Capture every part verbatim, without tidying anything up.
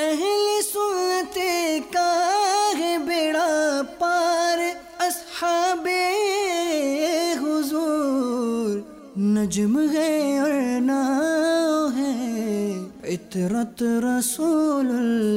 اہل سنت کا ہے بیڑا پار، اصحاب حضور نجم ہے اور ناؤ ہے عطرت رسول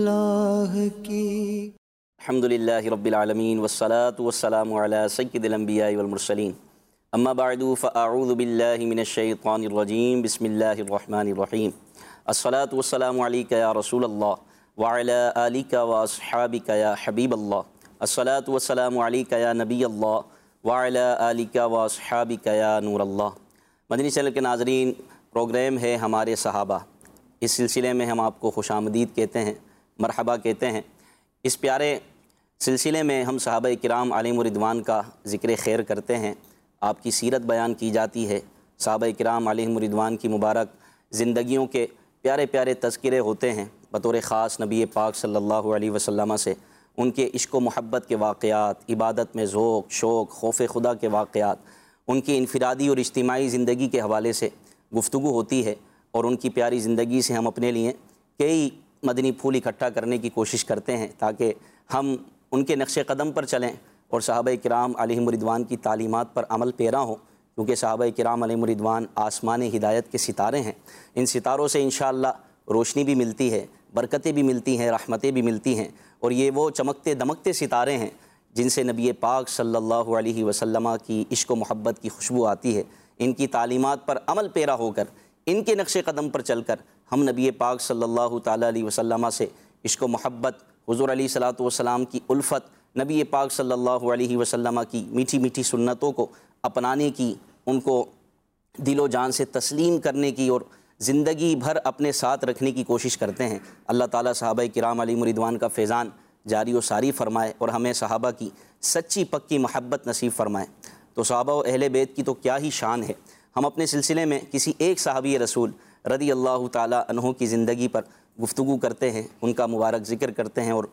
اللہ کی۔ الحمدللہ رب العالمین والصلاة والسلام علی سید الانبیاء والمرسلین، اما بعد فاعوذ باللہ من الشیطان الرجیم، بسم اللہ الرحمن الرحیم۔ الصلاة والسلام علیک یا رسول اللہ وعلی آلک واصحابک یا حبیب اللہ، الصلاة والسلام علیک یا نبی اللہ وعلی آلک واصحابک یا نور اللہ۔ مدنی چینل کے ناظرین، پروگرام ہے ہمارے صحابہ، اس سلسلے میں ہم آپ کو خوش آمدید کہتے ہیں، مرحبا کہتے ہیں۔ اس پیارے سلسلے میں ہم صحابہ کرام علیہم الرضوان کا ذکر خیر کرتے ہیں، آپ کی سیرت بیان کی جاتی ہے، صحابہ کرام علیہم الرضوان کی مبارک زندگیوں کے پیارے پیارے تذکرے ہوتے ہیں، بطور خاص نبی پاک صلی اللہ علیہ وسلم سے ان کے عشق و محبت کے واقعات، عبادت میں ذوق شوق خوف خدا کے واقعات، ان کی انفرادی اور اجتماعی زندگی کے حوالے سے گفتگو ہوتی ہے، اور ان کی پیاری زندگی سے ہم اپنے لیے کئی مدنی پھول اکٹھا کرنے کی کوشش کرتے ہیں تاکہ ہم ان کے نقش قدم پر چلیں اور صحابہ کرام علیہم الرضوان کی تعلیمات پر عمل پیرا ہوں، کیونکہ صحابہ کرام علیہم الرضوان آسمان ہدایت کے ستارے ہیں۔ ان ستاروں سے انشاءاللہ روشنی بھی ملتی ہے، برکتیں بھی ملتی ہیں، رحمتیں بھی ملتی ہیں، اور یہ وہ چمکتے دمکتے ستارے ہیں جن سے نبی پاک صلی اللہ علیہ وسلم کی عشق و محبت کی خوشبو آتی ہے۔ ان کی تعلیمات پر عمل پیرا ہو کر، ان کے نقش قدم پر چل کر ہم نبی پاک صلی اللہ تعالیٰ علیہ وسلم سے عشق و محبت، حضور علیہ الصلاۃ والسلام کی الفت، نبی پاک صلی اللہ علیہ وسلم کی میٹھی میٹھی سنتوں کو اپنانے کی، ان کو دل و جان سے تسلیم کرنے کی اور زندگی بھر اپنے ساتھ رکھنے کی کوشش کرتے ہیں۔ اللہ تعالیٰ صحابہ کرام علیہم الرضوان کا فیضان جاری و ساری فرمائے اور ہمیں صحابہ کی سچی پکی محبت نصیب فرمائے۔ تو صحابہ و اہل بیت کی تو کیا ہی شان ہے۔ ہم اپنے سلسلے میں کسی ایک صحابی رسول رضی اللہ تعالیٰ عنہ کی زندگی پر گفتگو کرتے ہیں، ان کا مبارک ذکر کرتے ہیں، اور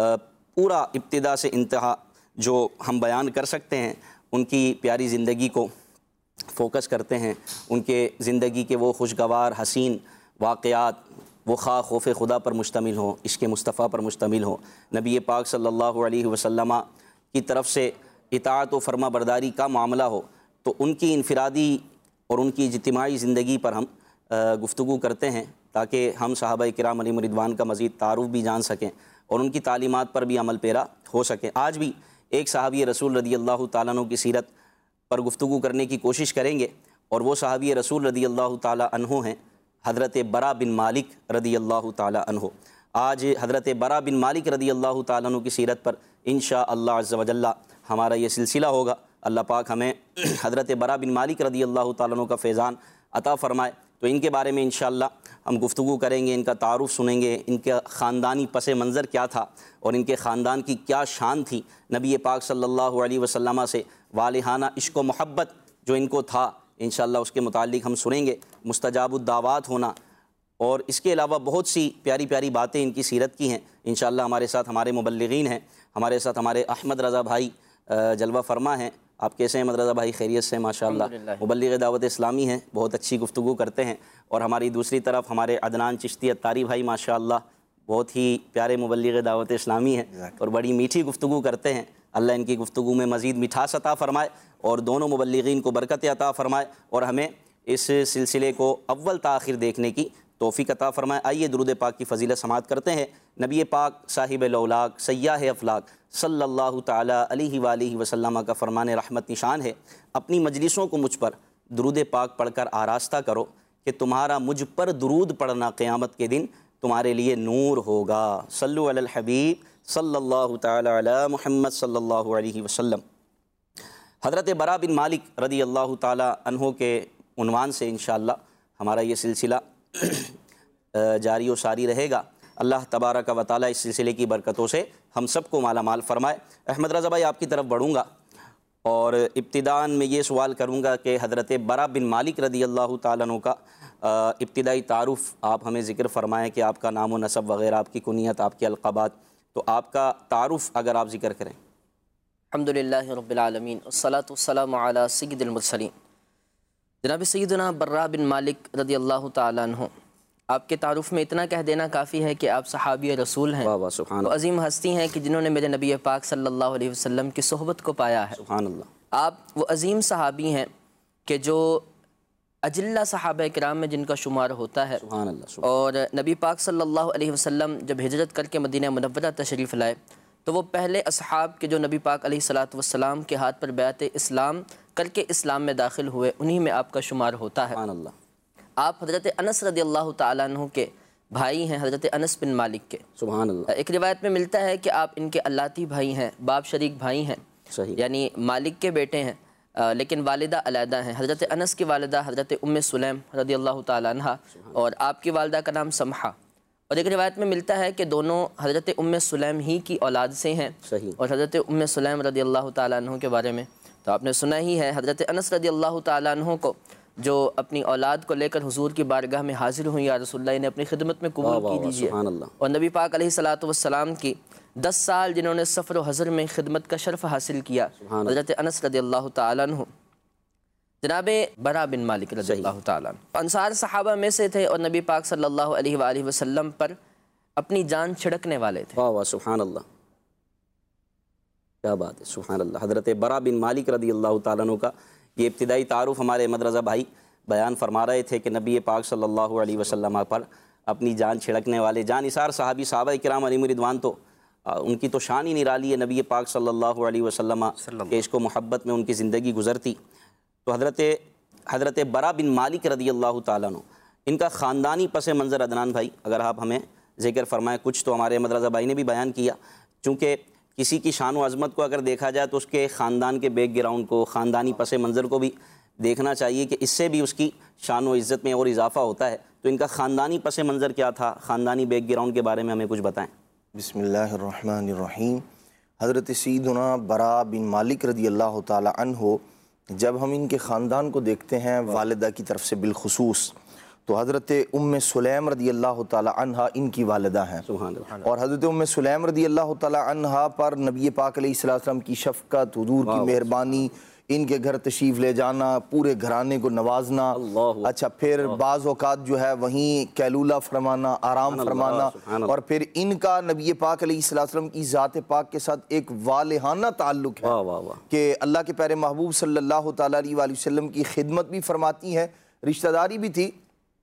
پورا ابتدا سے انتہا جو ہم بیان کر سکتے ہیں ان کی پیاری زندگی کو فوکس کرتے ہیں، ان کے زندگی کے وہ خوشگوار حسین واقعات، وہ خواہ خوف خدا پر مشتمل ہوں، عشق مصطفیٰ پر مشتمل ہوں، نبی پاک صلی اللہ علیہ وسلم کی طرف سے اطاعت و فرما برداری کا معاملہ ہو، تو ان کی انفرادی اور ان کی اجتماعی زندگی پر ہم گفتگو کرتے ہیں تاکہ ہم صحابہ کرام علیہم الرضوان کا مزید تعارف بھی جان سکیں اور ان کی تعلیمات پر بھی عمل پیرا ہو سکیں۔ آج بھی ایک صحابی رسول رضی اللہ تعالیٰ عنہ کی سیرت پر گفتگو کرنے کی کوشش کریں گے، اور وہ صحابی رسول رضی اللہ تعالیٰ عنہ ہیں حضرت برا بن مالک رضی اللہ تعالیٰ عنہ۔ آج حضرت برا بن مالک رضی اللہ تعالیٰ عنہ کی سیرت پر انشاءاللہ عز و جل ہمارا یہ سلسلہ ہوگا۔ اللہ پاک ہمیں حضرت برا بن مالک رضی اللہ تعالیٰ عنہ کا فیضان عطا فرمائے۔ تو ان کے بارے میں انشاءاللہ ہم گفتگو کریں گے، ان کا تعارف سنیں گے، ان کا خاندانی پس منظر کیا تھا اور ان کے خاندان کی کیا شان تھی، نبی پاک صلی اللہ علیہ وسلم سے والہانہ عشق و محبت جو ان کو تھا، انشاءاللہ اس کے متعلق ہم سنیں گے، مستجاب الدعوات ہونا، اور اس کے علاوہ بہت سی پیاری پیاری باتیں ان کی سیرت کی ہیں۔ انشاءاللہ ہمارے ساتھ ہمارے مبلغین ہیں، ہمارے ساتھ ہمارے احمد رضا بھائی جلوہ فرما ہیں۔ آپ کیسے ہیں احمد رضا بھائی؟ خیریت سے؟ ماشاءاللہ مبلغ دعوت اسلامی ہیں، بہت اچھی گفتگو کرتے ہیں۔ اور ہماری دوسری طرف ہمارے عدنان چشتی اتاری بھائی ماشاءاللہ بہت ہی پیارے مبلغ دعوت اسلامی ہیں اور بڑی میٹھی گفتگو کرتے ہیں۔ اللہ ان کی گفتگو میں مزید مٹھاس عطا فرمائے اور دونوں مبلغین کو برکت عطا فرمائے اور ہمیں اس سلسلے کو اول تاخیر دیکھنے کی توفیق عطا فرمائے۔ آئیے درود پاک کی فضیلت سماعت کرتے ہیں۔ نبی پاک صاحب لولاک سیاح افلاک صلی اللہ تعالیٰ علیہ وآلہ وسلم کا فرمان رحمت نشان ہے، اپنی مجلسوں کو مجھ پر درود پاک پڑھ کر آراستہ کرو کہ تمہارا مجھ پر درود پڑھنا قیامت کے دن تمہارے لیے نور ہوگا۔ صلو علی الحبیب صلی اللہ تعالیٰ علی محمد صلی اللہ علیہ وسلم۔ حضرت برا بن مالک رضی اللہ تعالیٰ عنہ کے عنوان سے انشاءاللہ ہمارا یہ سلسلہ جاری و ساری رہے گا۔ اللہ تبارک و تعالیٰ اس سلسلے کی برکتوں سے ہم سب کو مالا مال فرمائے۔ احمد رضا بھائی آپ کی طرف بڑھوں گا اور ابتداءً میں یہ سوال کروں گا کہ حضرت برا بن مالک رضی اللہ تعالیٰ عنہ کا ابتدائی تعارف آپ ہمیں ذکر فرمائیں کہ آپ کا نام و نسب وغیرہ، آپ کی کنیت، آپ کے القابات، تو آپ کا تعارف اگر آپ ذکر کریں۔ الحمدللہ رب العالمین والصلاة والسلام علی سید المرسلین۔ جناب سیدنا برا بن مالک رضی اللہ تعالیٰ عنہ آپ کے تعارف میں اتنا کہہ دینا کافی ہے کہ آپ صحابی رسول ہیں، واہ واہ سبحان وہ اللہ عظیم ہستی ہیں کہ جنہوں نے میرے نبی پاک صلی اللہ علیہ وسلم کی صحبت کو پایا ہے۔ سبحان اللہ آپ وہ عظیم صحابی ہیں کہ جو اجلہ صحابہ کرام میں جن کا شمار ہوتا ہے، سبحان اللہ سبحان اور نبی پاک صلی اللہ علیہ وسلم جب ہجرت کر کے مدینہ منورہ تشریف لائے تو وہ پہلے اصحاب کے جو نبی پاک علیہ الصلاۃ والسلام کے ہاتھ پر بیعت اسلام کر کے اسلام میں داخل ہوئے، انہی میں آپ کا شمار ہوتا ہے۔ سبحان اللہ آپ حضرت انس رضی اللہ تعالیٰ عنہ کے بھائی ہیں، حضرت انس بن مالک کے۔ سبحان اللہ ایک روایت میں ملتا ہے کہ آپ ان کے اللاتی بھائی ہیں، باپ شریک بھائی ہیں، صحیح یعنی مالک کے بیٹے ہیں، آ، لیکن والدہ علیحدہ ہیں۔ حضرت انس کی والدہ حضرت ام سلیم رضی اللہ تعالیٰ عنہ اور آپ کی والدہ کا نام سمحہ، اور ایک روایت میں ملتا ہے کہ دونوں حضرت ام سلیم ہی کی اولاد سے ہیں۔ صحیح اور حضرت ام سلیم رضی اللہ تعالیٰ عنہ کے بارے میں تو آپ نے سنا ہی ہے، حضرت انس رضی اللہ تعالیٰ عنہ کو جو اپنی اولاد کو لے کر حضور کی بارگاہ میں حاضر ہوئی، یا رسول اللہ انہیں اپنی خدمت میں واہ قبول واہ کی واہ دیجیے، سبحان اللہ اور نبی پاک علیہ الصلاۃ والسلام کی دس سال جنہوں نے سفر و حضر میں خدمت کا شرف حاصل کیا، سبحان اللہ حضرت انس رضی اللہ تعالیٰ عنہ جناب برا بن مالک رضی اللہ تعالیٰ عنہ انصار صحابہ میں سے تھے، اور نبی پاک صلی اللہ علیہ وآلہ وسلم پر اپنی جان چھڑکنے والے تھے۔ واہ واہ سبحان اللہ، کیا بات ہے، سبحان اللہ۔ حضرت برا بن مالک رضی اللہ تعالیٰ عنہ کا یہ ابتدائی تعارف ہمارے احمد رضا بھائی بیان فرما رہے تھے کہ نبی پاک صلی اللہ علیہ وسلم پر اپنی جان چھڑکنے والے جان نثار صحابی صحابہ کرام علیہم رضوان، تو ان کی تو شان ہی نرالی ہے، نبی پاک صلی اللہ علیہ وسلم کے عشق و محبت میں ان کی زندگی گزرتی۔ تو حضرت حضرت برا بن مالک رضی اللہ تعالیٰ عنہ، ان کا خاندانی پس منظر عدنان بھائی اگر آپ ہمیں ذکر فرمائیں، کچھ تو ہمارے احمد رضا بھائی نے بھی بیان کیا، چونکہ کسی کی شان و عظمت کو اگر دیکھا جائے تو اس کے خاندان کے بیک گراؤنڈ کو، خاندانی پس منظر کو بھی دیکھنا چاہیے کہ اس سے بھی اس کی شان و عزت میں اور اضافہ ہوتا ہے۔ تو ان کا خاندانی پس منظر کیا تھا، خاندانی بیک گراؤنڈ کے بارے میں ہمیں کچھ بتائیں۔ بسم اللہ الرحمن الرحیم۔ حضرت سیدنا برا بن مالک رضی اللہ تعالی عنہ، جب ہم ان کے خاندان کو دیکھتے ہیں والدہ کی طرف سے بالخصوص، تو حضرت ام سلیم رضی اللہ تعالی عنہ ان کی والدہ ہیں، سبحان اللہ اور حضرت ام سلیم رضی اللہ تعالی عنہ پر نبی پاک علیہ السلام کی شفقت، حضور کی مہربانی، ان کے گھر تشریف لے جانا، پورے گھرانے کو نوازنا، اللہ اچھا پھر بعض اوقات جو ہے وہیں قیلولہ فرمانا، آرام فرمانا، اور پھر ان کا نبی پاک علیہ السلام کی ذات پاک کے ساتھ ایک والہانہ تعلق ہے واہ واہ واہ کہ اللہ کے پیارے محبوب صلی اللہ تعالیٰ علیہ وآلہ وسلم کی خدمت بھی فرماتی ہیں، رشتہ داری بھی تھی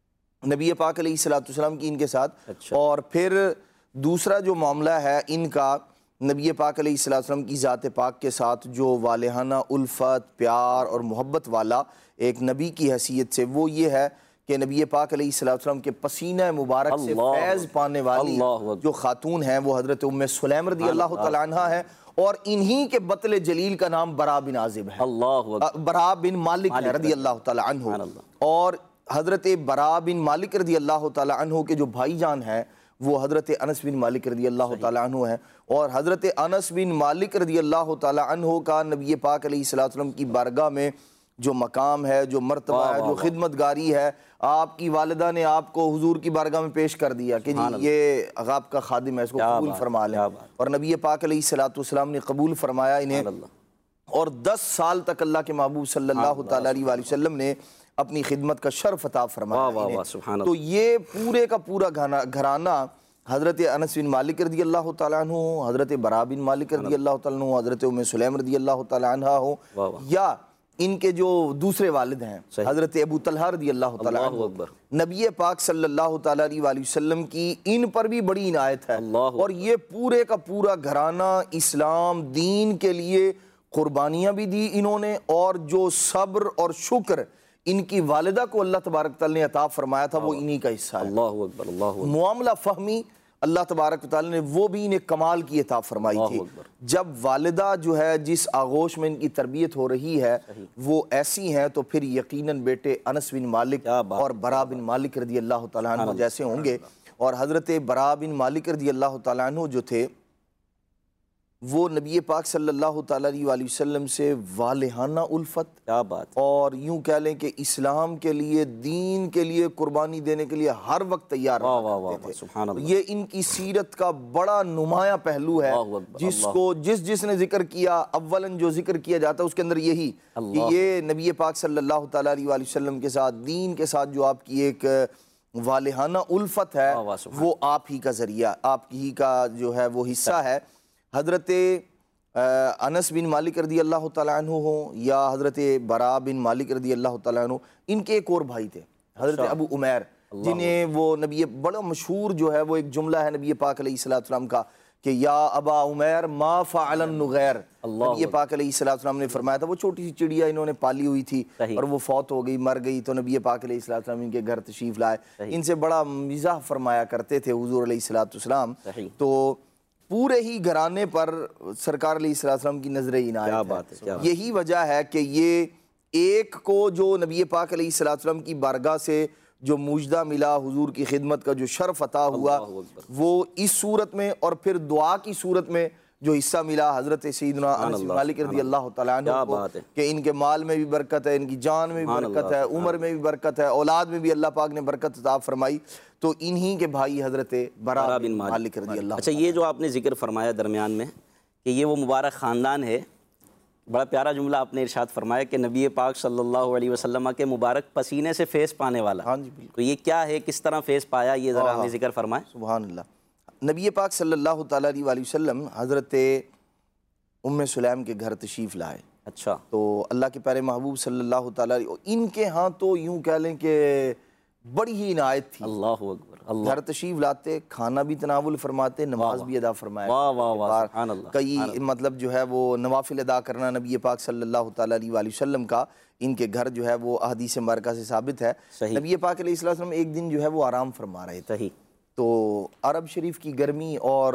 نبی پاک علیہ السلام کی ان کے ساتھ۔ اور پھر دوسرا جو معاملہ ہے ان کا نبی پاک علیہ السلام کی ذات پاک کے ساتھ جو والہانہ الفت، پیار اور محبت والا ایک نبی کی حیثیت سے، وہ یہ ہے کہ نبی پاک علیہ السلام کے پسینہ مبارک سے فیض پانے والی جو خاتون ہیں وہ حضرت ام سلیم رضی اللہ تعالیٰ عنہ ہے، اور انہی کے بطل جلیل کا نام برا بن عازب ہے، اللہ برا بن مالک ہے رضی اللہ تعالیٰ عنہ۔ اور حضرت برا بن مالک رضی اللہ تعالیٰ عنہ کے جو بھائی جان ہیں وہ حضرت انس بن مالک رضی اللہ تعالیٰ عنہ ہیں، اور حضرت انس بن مالک رضی اللہ تعالیٰ عنہ کا نبی پاک علیہ السلام کی بارگاہ میں جو مقام ہے، جو مرتبہ ہے، جو خدمت گاری ہے، آپ کی والدہ نے آپ کو حضور کی بارگاہ میں پیش کر دیا کہ جی یہ آپ کا خادم ہے، اس کو قبول فرما لیں، اور نبی پاک علیہ السلام نے قبول فرمایا انہیں، اور دس سال تک اللہ کے محبوب صلی اللہ تعالیٰ علیہ وآلہ وسلم نے اپنی خدمت کا شرف عطا فرمایا۔ تو یہ پورے کا پورا گھرانہ حضرت انس بن مالک رضی اللہ تعالیٰ عنہ، حضرت برا بن مالک رضی اللہ تعالیٰ عنہ، حضرت ام سلیم رضی اللہ تعالیٰ عنہ ہو، یا ان کے جو دوسرے والد ہیں حضرت ابو طلحہ رضی اللہ تعالیٰ عنہ، نبی پاک صلی اللہ تعالیٰ علیہ وآلہ وسلم کی ان پر بھی بڑی عنایت ہے، اور یہ پورے کا پورا گھرانہ اسلام دین کے لیے قربانیاں بھی دی انہوں نے، اور جو صبر اور شکر ان کی والدہ کو اللہ تبارک تعالیٰ نے عطا فرمایا تھا وہ انہی کا حصہ ہے۔ اللہ اکبر اللہ اکبر۔ معاملہ فہمی اللہ تبارک تعالیٰ نے وہ بھی انہیں کمال کی عطا فرمائی تھی۔ جب والدہ جو ہے جس آغوش میں ان کی تربیت ہو رہی ہے وہ ایسی ہیں تو پھر یقیناً بیٹے انس بن مالک اور برا بن مالک رضی اللہ تعالیٰ عنہ جیسے ہوں گے۔ اور حضرت برا بن مالک رضی اللہ تعالیٰ عنہ جو تھے وہ نبی پاک صلی اللہ تعالیٰ علیہ وآلہ وسلم سے والہانہ الفت، کیا بات، اور یوں کہہ لیں کہ اسلام کے لیے، دین کے لیے قربانی دینے کے لیے ہر وقت تیار رہتے تھے۔ یہ ان کی سیرت کا بڑا نمایاں پہلو ہے جس کو جس جس نے ذکر کیا، اولاً جو ذکر کیا جاتا ہے اس کے اندر یہی کہ یہ نبی پاک صلی اللہ تعالیٰ علیہ وآلہ وسلم کے ساتھ، دین کے ساتھ جو آپ کی ایک والہانہ الفت ہے وہ آپ ہی کا ذریعہ، آپ ہی کا جو ہے وہ حصہ ہے۔ حضرت انس بن مالک رضی اللہ تعالیٰ عنہ ہوں یا حضرت برا بن مالک رضی اللہ تعالیٰ عنہ، ان کے ایک اور بھائی تھے حضرت ابو عمیر، جنہیں وہ نبی بڑا مشہور جو ہے وہ ایک جملہ ہے نبی پاک علیہ السلام کا کہ یا ابا عمیر ما فعل النغیر، نبی پاک علیہ السلام نے فرمایا تھا۔ وہ چھوٹی سی چڑیا انہوں نے پالی ہوئی تھی اور وہ فوت ہو گئی، مر گئی، تو نبی پاک علیہ السلام ان کے گھر تشریف لائے، ان سے بڑا مزاح فرمایا کرتے تھے حضور علیہ السلام، تو پورے ہی گھرانے پر سرکار علیہ السلام کی نظر عنایت ہے۔ یہی وجہ ہے کہ یہ ایک کو جو نبی پاک علیہ السلام کی بارگاہ سے جو مجدہ ملا، حضور کی خدمت کا جو شرف عطا ہوا، وہ اس صورت میں، اور پھر دعا کی صورت میں جو حصہ ملا حضرت سیدنا انس بن مالک رضی اللہ تعالیٰ عنہ کو، کہ ان کے مال میں بھی برکت ہے، ان کی جان میں بھی برکت ہے، عمر میں بھی برکت ہے، اولاد میں بھی اللہ پاک نے برکت عطا فرمائی، تو انہی کے بھائی حضرت برا بن مالک رضی اللہ۔ اچھا، یہ جو آپ نے ذکر فرمایا درمیان میں کہ یہ وہ مبارک خاندان ہے، بڑا پیارا جملہ آپ نے ارشاد فرمایا کہ نبی پاک صلی اللہ علیہ وسلم کے مبارک پسینے سے فیض پانے والا۔ ہاں جی بالکل۔ تو یہ کیا ہے، کس طرح فیض پایا، یہ ذرا ہمیں ذکر فرمائیں۔ سبحان اللہ۔ نبی پاک صلی اللہ تعالیٰ علیہ وسلم حضرت ام سلیم کے گھر تشریف لائے۔ اچھا، تو اللہ کے پیارے محبوب صلی اللہ تعالیٰ علیہ، ان کے ہاں تو یوں کہہ لیں کہ بڑی ہی عنایت تھی۔ اللہ اکبر، اللہ، گھر تشریف لاتے، کھانا بھی تناول فرماتے، نماز بھی ادا فرمایا، واہ واہ واہ، سبحان اللہ، کئی مطلب جو ہے وہ نوافل ادا کرنا نبی پاک صلی اللہ تعالیٰ علیہ وسلم کا ان کے گھر جو ہے وہ احادیث مبارکہ سے ثابت ہے۔ نبی پاک علیہ السلام ایک دن جو ہے وہ آرام فرما رہے تھے، تو عرب شریف کی گرمی اور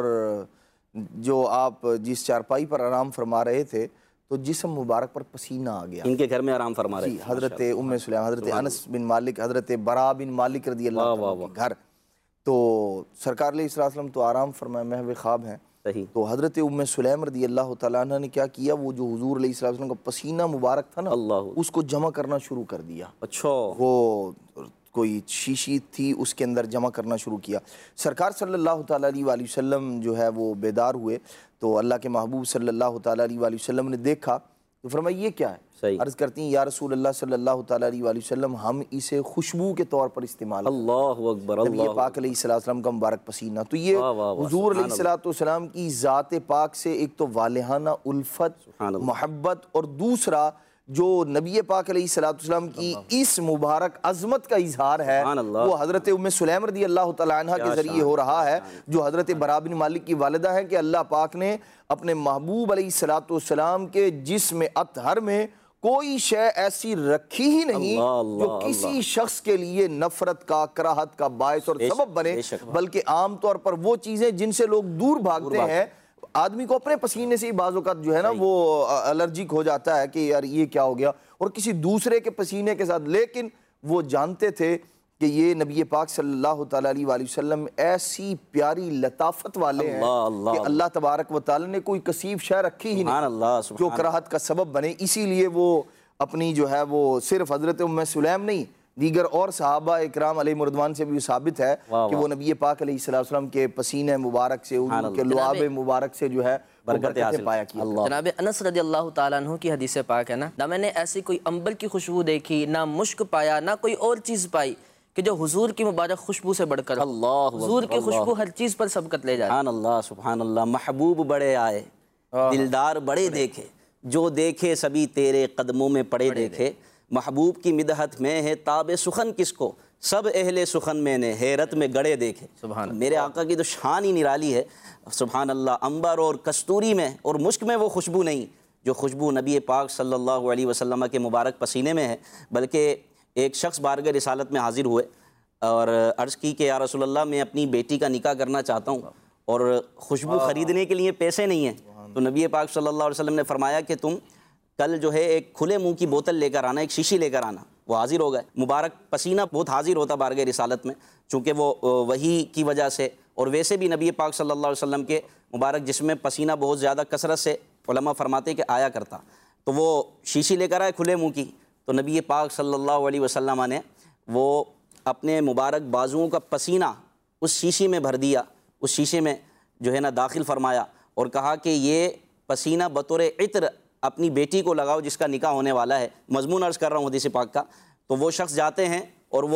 جو آپ جس چارپائی پر آرام فرما رہے تھے تو جسم مبارک پر پسینہ آ گیا۔ ان کے گھر میں آرام فرما رہے تھے حضرت ام سلیم، حضرت انس بن مالک، حضرت برا بن مالک رضی اللہ عنہ کے گھر، تو سرکار علیہ السلام تو آرام فرمائے، محو خواب ہیں، تو حضرت ام سلیم رضی اللہ تعالیٰ عنہ نے کیا کیا، وہ جو حضور علیہ السلام کا پسینہ مبارک تھا نا، اس کو جمع کرنا شروع کر دیا۔ اچھا، وہ کوئی شیشی تھی اس کے اندر جمع کرنا شروع کیا۔ سرکار صلی اللہ تعالیٰ علیہ وآلہ وسلم جو ہے وہ بیدار ہوئے، تو اللہ کے محبوب صلی اللہ تعالیٰ علیہ وآلہ وسلم نے دیکھا تو فرمایا یہ کیا ہے؟ عرض کرتی ہیں یا رسول اللہ صلی اللہ تعالیٰ علیہ وآلہ وسلم، ہم اسے خوشبو کے طور پر استعمال کرتے ہیں۔ اللہ اکبر، نبی پاک علیہ السلام کا مبارک پسینہ، تو یہ حضور علیہ السلام کی ذات پاک سے ایک تو والہانہ الفت، محبت، اور دوسرا جو نبی پاک علیہ السلام کی اس مبارک عظمت کا اظہار ہے وہ حضرت ام سلیم رضی اللہ تعالیٰ عنہ کے ذریعے ہو رہا ہے، جو حضرت برا بن مالک کی والدہ ہے، کہ اللہ پاک نے اپنے محبوب علیہ السلام کے جسم اطہر میں کوئی شے ایسی رکھی ہی نہیں جو کسی شخص کے لیے نفرت کا، کراہت کا باعث اور سبب بنے، بلکہ عام طور پر وہ چیزیں جن سے لوگ دور بھاگتے ہیں، آدمی کو اپنے پسینے سے ہی بعض اوقات جو ہے نا وہ الرجک ہو جاتا ہے کہ یار یہ کیا ہو گیا، اور کسی دوسرے کے پسینے کے ساتھ، لیکن وہ جانتے تھے کہ یہ نبی پاک صلی اللہ تعالیٰ علیہ وآلہ وسلم ایسی پیاری لطافت والے ہیں کہ اللہ تبارک و تعالیٰ نے کوئی کثیف شے رکھی ہی نہیں جو کراہت کا سبب بنے، اسی لیے وہ اپنی جو ہے وہ صرف حضرت ام سلیم نہیں، دیگر اور صحابہ اکرام علیہ مردوان سے بھی ثابت ہے کہ وہ نبی پاک علیہ السلام کے پسینے مبارک سے، حضور کے لعاب مبارک سے جو ہے برکتیں پایا کیا۔ جناب انس رضی اللہ تعالیٰ عنہ کی حدیث پاک ہے نا، نہ میں نے ایسی کوئی انبر کی خوشبو دیکھی، نہ مشک پایا، نہ کوئی اور چیز پائی کہ جو حضور کی مبارک خوشبو سے بڑھ کر، حضور کی خوشبو ہر چیز پر سبقت لے جاتی۔ سبحان اللہ، سبحان اللہ۔ محبوب بڑے آئے، دلدار بڑے دیکھے، جو دیکھے سبھی تیرے قدموں میں پڑے دیکھے، محبوب کی مدحت میں ہے تاب سخن کس کو، سب اہل سخن میں نے حیرت میں گڑے دیکھے۔ میرے آقا کی تو شان ہی نرالی ہے، سبحان اللہ۔ انبر اور کستوری میں اور مشک میں وہ خوشبو نہیں جو خوشبو نبی پاک صلی اللہ علیہ وسلم کے مبارک پسینے میں ہے، بلکہ ایک شخص بارگاہ رسالت میں حاضر ہوئے اور عرض کی کہ یا رسول اللہ میں اپنی بیٹی کا نکاح کرنا چاہتا ہوں اور خوشبو خریدنے کے لیے پیسے نہیں ہیں، تو نبی پاک صلی اللہ علیہ وسلم نے فرمایا کہ تم کل جو ہے ایک کھلے منہ کی بوتل لے کر آنا، ایک شیشی لے کر آنا۔ وہ حاضر ہو گئے، مبارک پسینہ بہت حاضر ہوتا بارگاہ رسالت میں، چونکہ وہ وحی کی وجہ سے، اور ویسے بھی نبی پاک صلی اللہ علیہ وسلم کے مبارک جسم میں پسینہ بہت زیادہ کثرت سے علماء فرماتے کہ آیا کرتا، تو وہ شیشی لے کر آئے کھلے منہ کی، تو نبی پاک صلی اللہ علیہ وسلم نے وہ اپنے مبارک بازوؤں کا پسینہ اس شیشی میں بھر دیا، اس شیشے میں جو ہے نا داخل فرمایا، اور کہا کہ یہ پسینہ بطور عطر اپنی بیٹی کو لگاؤ جس کا نکاح ہونے والا ہے۔ مضمون عرض کر رہا ہوں حدیث پاک کا۔ تو وہ شخص جاتے ہیں اور وہ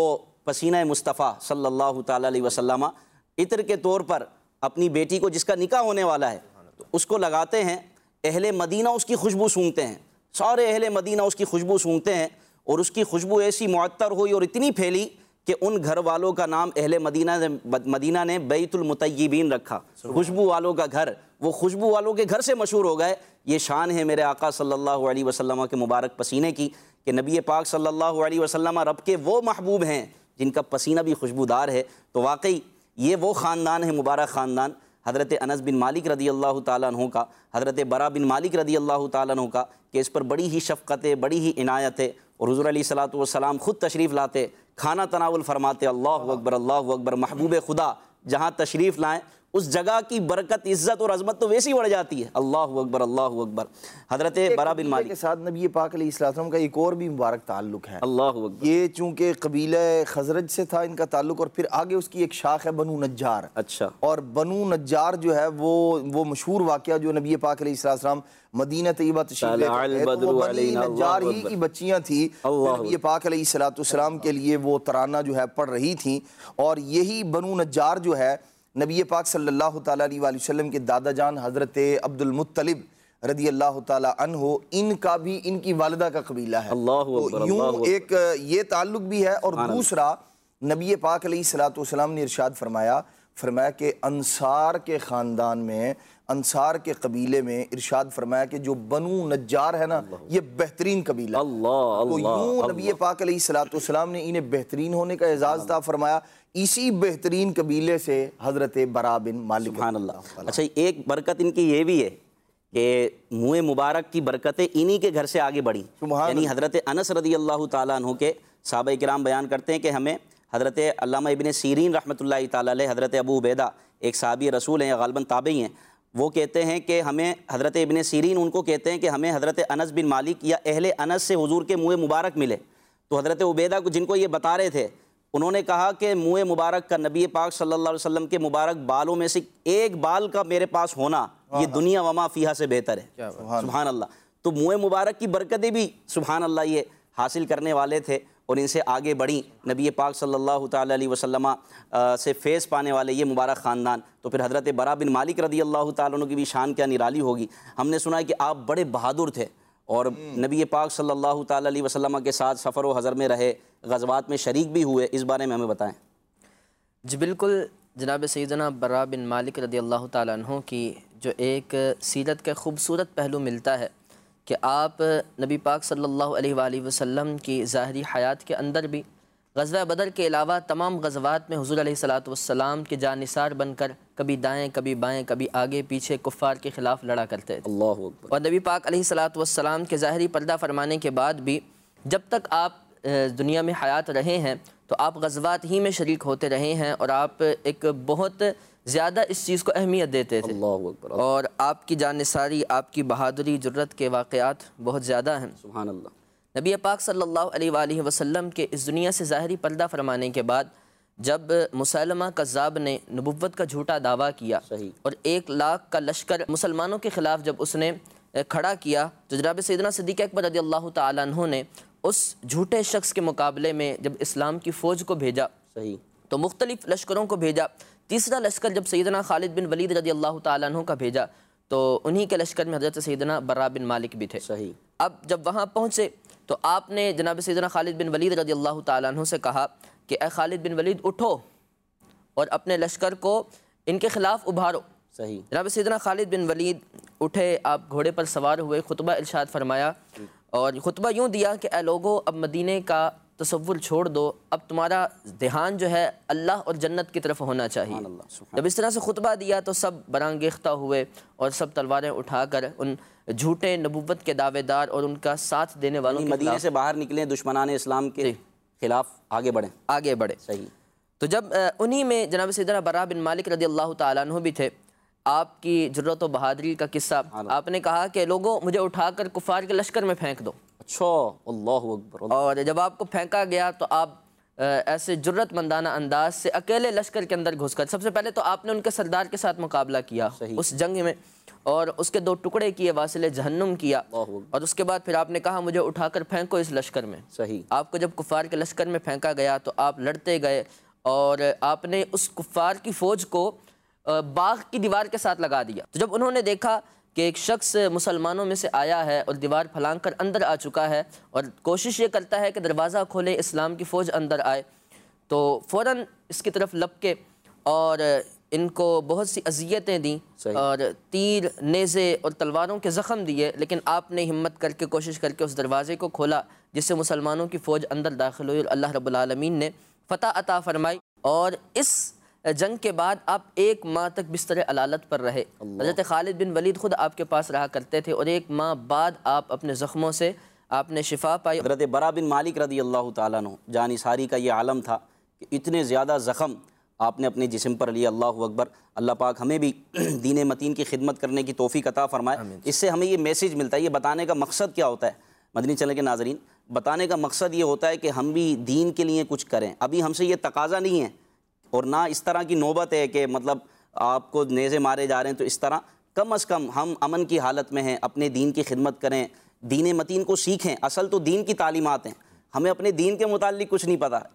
پسینہ مصطفیٰ صلی اللہ تعالیٰ علیہ وسلم عطر کے طور پر اپنی بیٹی کو جس کا نکاح ہونے والا ہے تو اس کو لگاتے ہیں، اہل مدینہ اس کی خوشبو سونگتے ہیں، سارے اہل مدینہ اس کی خوشبو سونگتے ہیں، اور اس کی خوشبو ایسی معطر ہوئی اور اتنی پھیلی کہ ان گھر والوں کا نام اہل مدینہ نے مدینہ نے بیت المطیبین رکھا، خوشبو والوں کا گھر، وہ خوشبو والوں کے گھر سے مشہور ہو گئے۔ یہ شان ہے میرے آقا صلی اللہ علیہ وسلم کے مبارک پسینے کی کہ نبی پاک صلی اللہ علیہ وسلم رب کے وہ محبوب ہیں جن کا پسینہ بھی خوشبودار ہے۔ تو واقعی یہ وہ خاندان ہے، مبارک خاندان حضرت انس بن مالک رضی اللہ تعالیٰ عنہ کا، حضرت برا بن مالک رضی اللہ تعالیٰ عنہ کا، کہ اس پر بڑی ہی شفقت ہے، بڑی ہی عنایت ہے، اور حضور علیہ الصلوۃ والسلام خود تشریف لاتے، کھانا تناول فرماتے، اللہ اکبر اللہ اکبر، محبوب خدا جہاں تشریف لائیں اس جگہ کی برکت، عزت اور عظمت تو ویسی بڑھ جاتی ہے۔ اللہ اکبر اللہ اکبر۔ حضرت برا بن مالک کے ساتھ نبی پاک علیہ السلام کا ایک اور بھی مبارک تعلق ہے، اللہ اکبر، یہ چونکہ قبیلہ خزرج سے تھا ان کا تعلق، اور پھر آگے اس کی ایک شاخ ہے بنو نجار۔ اچھا، اور بنو نجار جو ہے وہ وہ مشہور واقعہ جو نبی پاک علیہ السلام مدینہ طیبہ تشریف لے کر گئے، تو وہ بنی نجار ہی کی بچیاں تھیں، نبی پاک علیہ السلام کے لیے وہ ترانہ جو ہے پڑھ رہی تھیں، اور یہی بنو نجار جو ہے نبی پاک صلی اللہ تعالیٰ علیہ وآلہ وسلم کے دادا جان حضرت عبد المطلب رضی اللہ تعالیٰ عنہ، ان کا بھی ان کی والدہ کا قبیلہ ہے۔ تو یوں ایک یہ تعلق بھی ہے، اور دوسرا نبی پاک علیہ الصلوۃ والسلام نے ارشاد فرمایا فرمایا کہ انصار کے خاندان میں، انصار کے قبیلے میں ارشاد فرمایا کہ جو بنو نجار ہے نا یہ بہترین قبیلہ ہے۔ تو یوں نبی پاک علیہ الصلوۃ والسلام نے انہیں بہترین ہونے کا اعزاز عطا فرمایا، اسی بہترین قبیلے سے حضرت برا بن مالک۔ سبحان اللہ۔ اچھا، ایک برکت ان کی یہ بھی ہے کہ منہ مبارک کی برکتیں انہی کے گھر سے آگے بڑھی، یعنی حضرت انس رضی اللہ تعالیٰ عنہ کے صحابہ کرام بیان کرتے ہیں کہ ہمیں حضرت علامہ ابن سیرین رحمۃ اللہ تعالیٰ علیہ، حضرت ابو عبیدہ ایک صحابی رسول ہیں، غالباً تابعی ہیں، وہ کہتے ہیں کہ ہمیں حضرت ابن سیرین ان کو کہتے ہیں کہ ہمیں حضرت انس بن مالک یا اہل انس سے حضور کے منہ مبارک ملے۔ تو حضرت عبیدہ کو جن کو یہ بتا رہے تھے انہوں نے کہا کہ منہ مبارک کا نبی پاک صلی اللہ علیہ وسلم کے مبارک بالوں میں سے ایک بال کا میرے پاس ہونا یہ دنیا وما فیہا سے بہتر ہے۔ سبحان اللہ۔ تو منہ مبارک کی برکتیں بھی سبحان اللہ یہ حاصل کرنے والے تھے، اور ان سے آگے بڑھی نبی پاک صلی اللہ تعالیٰ علیہ وسلم سے فیض پانے والے یہ مبارک خاندان۔ تو پھر حضرت برا بن مالک رضی اللہ تعالیٰ عنہ کی بھی شان کیا نرالی ہوگی۔ ہم نے سنا ہے کہ آپ بڑے بہادر تھے، اور نبی پاک صلی اللہ تعالیٰ علیہ وسلم کے ساتھ سفر و حضر میں رہے، غزوات میں شریک بھی ہوئے، اس بارے میں ہمیں بتائیں۔ جی بالکل، جناب سیدنا برا بن مالک رضی اللہ تعالیٰ عنہ کی جو ایک سیرت کا خوبصورت پہلو ملتا ہے کہ آپ نبی پاک صلی اللہ علیہ وآلہ وسلم کی ظاہری حیات کے اندر بھی غزوہ بدر کے علاوہ تمام غزوات میں حضور علیہ الصلوۃ والسلام کے جانثار بن کر کبھی دائیں کبھی بائیں کبھی آگے پیچھے کفار کے خلاف لڑا کرتے تھے۔ اللہ اکبر۔ اور نبی پاک علیہ الصلوۃ والسلام کے ظاہری پردہ فرمانے کے بعد بھی جب تک آپ دنیا میں حیات رہے ہیں تو آپ غزوات ہی میں شریک ہوتے رہے ہیں، اور آپ ایک بہت زیادہ اس چیز کو اہمیت دیتے تھے، اللہ اکبر۔ اور آپ کی جانثاری، آپ کی بہادری، جرت کے واقعات بہت زیادہ ہیں۔ سبحان اللہ۔ نبی پاک صلی اللہ علیہ وآلہ وسلم کے اس دنیا سے ظاہری پردہ فرمانے کے بعد جب مسلمہ کذاب نے نبوت کا جھوٹا دعویٰ کیا صحیح، اور ایک لاکھ کا لشکر مسلمانوں کے خلاف جب اس نے کھڑا کیا، تو جناب سیدنا صدیق اکبر رضی اللہ تعالیٰ عنہ نے اس جھوٹے شخص کے مقابلے میں جب اسلام کی فوج کو بھیجا صحیح، تو مختلف لشکروں کو بھیجا۔ تیسرا لشکر جب سیدنا خالد بن ولید رضی اللہ تعالیٰ عنہ کا بھیجا تو انہی کے لشکر میں حضرت سیدنا برا بن مالک بھی تھے۔ صحیح۔ اب جب وہاں پہنچے تو آپ نے جناب سیدنا خالد بن ولید رضی اللہ تعالیٰ عنہ سے کہا کہ اے خالد بن ولید اٹھو اور اپنے لشکر کو ان کے خلاف ابھارو۔ صحیح۔ جناب سیدنا خالد بن ولید اٹھے، آپ گھوڑے پر سوار ہوئے، خطبہ ارشاد فرمایا، اور خطبہ یوں دیا کہ اے لوگو اب مدینے کا تصور چھوڑ دو، اب تمہارا دھیان جو ہے اللہ اور جنت کی طرف ہونا چاہیے۔ جب اس طرح سے خطبہ دیا تو سب برانگیختہ ہوئے اور سب تلواریں اٹھا کر ان جھوٹے نبوت کے دعوے دار اور ان کا ساتھ دینے والوں کے مدینے سے باہر نکلیں، دشمنان اسلام کے خلاف آگے بڑھیں آگے بڑھے۔ صحیح۔ تو جب انہی میں جناب سیدنا برا بن مالک رضی اللہ تعالیٰ عنہ بھی تھے، آپ کی جرت و بہادری کا قصہ آپ نے کہا کہ لوگوں مجھے اٹھا کر کفار کے لشکر میں پھینک دو۔ اچھا، اللہ اکبر۔ اور جب آپ کو پھینکا گیا تو آپ ایسے جرت مندانہ انداز سے اکیلے لشکر کے اندر گھس کر سب سے پہلے تو آپ نے ان کے سردار کے ساتھ مقابلہ کیا اس جنگ میں، اور اس کے دو ٹکڑے کیے، واصل جہنم کیا، اور اس کے بعد پھر آپ نے کہا مجھے اٹھا کر پھینکو اس لشکر میں۔ صحیح۔ آپ کو جب کفار کے لشکر میں پھینکا گیا تو آپ لڑتے گئے، اور آپ نے اس کفار کی فوج کو باغ کی دیوار کے ساتھ لگا دیا۔ تو جب انہوں نے دیکھا کہ ایک شخص مسلمانوں میں سے آیا ہے اور دیوار پھلانگ کر اندر آ چکا ہے اور کوشش یہ کرتا ہے کہ دروازہ کھولے، اسلام کی فوج اندر آئے، تو فوراً اس کی طرف لپکے اور ان کو بہت سی اذیتیں دیں اور تیر، نیزے اور تلواروں کے زخم دیے، لیکن آپ نے ہمت کر کے کوشش کر کے اس دروازے کو کھولا جس سے مسلمانوں کی فوج اندر داخل ہوئی اور اللہ رب العالمین نے فتح عطا فرمائی۔ اور اس جنگ کے بعد آپ ایک ماہ تک بستر علالت پر رہے۔ حضرت خالد بن ولید خود آپ کے پاس رہا کرتے تھے، اور ایک ماہ بعد آپ اپنے زخموں سے آپ نے شفا پائی۔ حضرت برا بن مالک رضی اللہ تعالیٰ عنہ جانثاری کا یہ عالم تھا کہ اتنے زیادہ زخم آپ نے اپنے جسم پر لیا۔ اللہ اکبر۔ اللہ پاک ہمیں بھی دین متین کی خدمت کرنے کی توفیق عطا فرمائے۔ اس سے ہمیں یہ میسیج ملتا ہے، یہ بتانے کا مقصد کیا ہوتا ہے مدنی چینل کے ناظرین؟ بتانے کا مقصد یہ ہوتا ہے کہ ہم بھی دین کے لیے کچھ کریں۔ ابھی ہم سے یہ تقاضا نہیں ہے اور نہ اس طرح کی نوبت ہے کہ مطلب آپ کو نیزے مارے جا رہے ہیں، تو اس طرح کم از کم ہم امن کی حالت میں ہیں، اپنے دین کی خدمت کریں، دین متین کو سیکھیں۔ اصل تو دین کی تعلیمات ہیں، ہمیں اپنے دین کے متعلق کچھ نہیں پتہ۔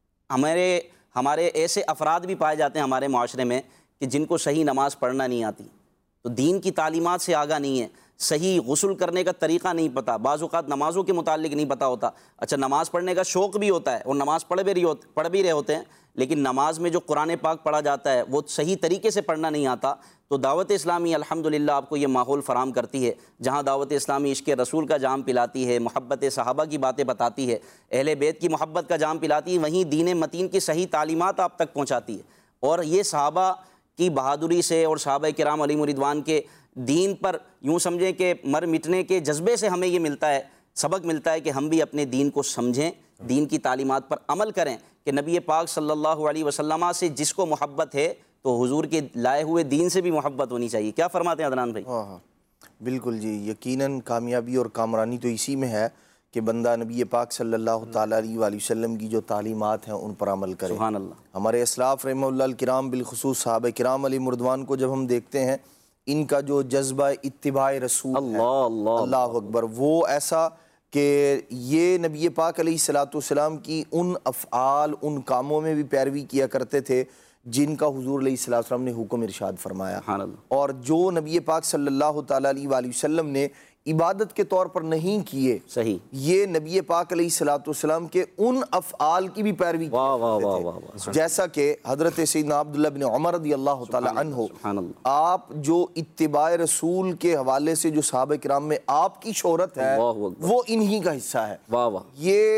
ہمارے ہمارے ایسے افراد بھی پائے جاتے ہیں ہمارے معاشرے میں کہ جن کو صحیح نماز پڑھنا نہیں آتی، تو دین کی تعلیمات سے آگاہ نہیں ہے، صحیح غسل کرنے کا طریقہ نہیں پتہ، بعض اوقات نمازوں کے متعلق نہیں پتہ ہوتا۔ اچھا، نماز پڑھنے کا شوق بھی ہوتا ہے اور نماز پڑھ بھی رہی ہوتے پڑھ بھی رہے ہوتے ہیں، لیکن نماز میں جو قرآن پاک پڑھا جاتا ہے وہ صحیح طریقے سے پڑھنا نہیں آتا۔ تو دعوت اسلامی الحمدللہ آپ کو یہ ماحول فراہم کرتی ہے جہاں دعوت اسلامی عشق رسول کا جام پلاتی ہے، محبت صحابہ کی باتیں بتاتی ہے، اہل بیت کی محبت کا جام پلاتی ہے، وہیں دین متین کی صحیح تعلیمات آپ تک پہنچاتی ہے۔ اور یہ صحابہ کی بہادری سے اور صحابہ کرام علیہم رضوان کے دین پر یوں سمجھیں کہ مر مٹنے کے جذبے سے ہمیں یہ ملتا ہے، سبق ملتا ہے کہ ہم بھی اپنے دین کو سمجھیں، دین کی تعلیمات پر عمل کریں کہ نبی پاک صلی اللہ علیہ وسلم سے جس کو محبت ہے تو حضور کے لائے ہوئے دین سے بھی محبت ہونی چاہیے۔ کیا فرماتے ہیں عدنان بھائی؟ ہاں ہاں بالکل جی، یقیناً کامیابی اور کامرانی تو اسی میں ہے کہ بندہ نبی پاک صلی اللہ تعالیٰ علیہ وآلہ وسلم کی جو تعلیمات ہیں ان پر عمل کرے۔ سبحان اللہ۔ ہمارے اسلاف رحمہ اللہ الکرام، بالخصوص صحابہ کرام علیہ مردوان کو جب ہم دیکھتے ہیں، ان کا جو جذبہ اتباع رسول ہے، اللہ اللہ اللہ اکبر، وہ ایسا کہ یہ نبی پاک علیہ الصلوۃ والسلام کی ان افعال، ان کاموں میں بھی پیروی کیا کرتے تھے جن کا حضور علیہ الصلوۃ والسلام نے حکم ارشاد فرمایا، اور جو نبی پاک صلی اللہ تعالیٰ علیہ وآلہ وسلم نے عبادت کے طور پر نہیں کیے، صحیح، یہ نبی پاک علیہ الصلوۃ والسلام کے ان افعال کی بھی پیروی واہ واہ واہ کرتے واہ تھے، جیسا کہ حضرت سیدنا عبداللہ بن عمر رضی اللہ تعالیٰ عنہ، سبحان اللہ، آپ جو اتباع رسول کے حوالے سے جو صحابہ کرام میں آپ کی شہرت ہے وہ انہی کا حصہ ہے۔ واہ واہ، یہ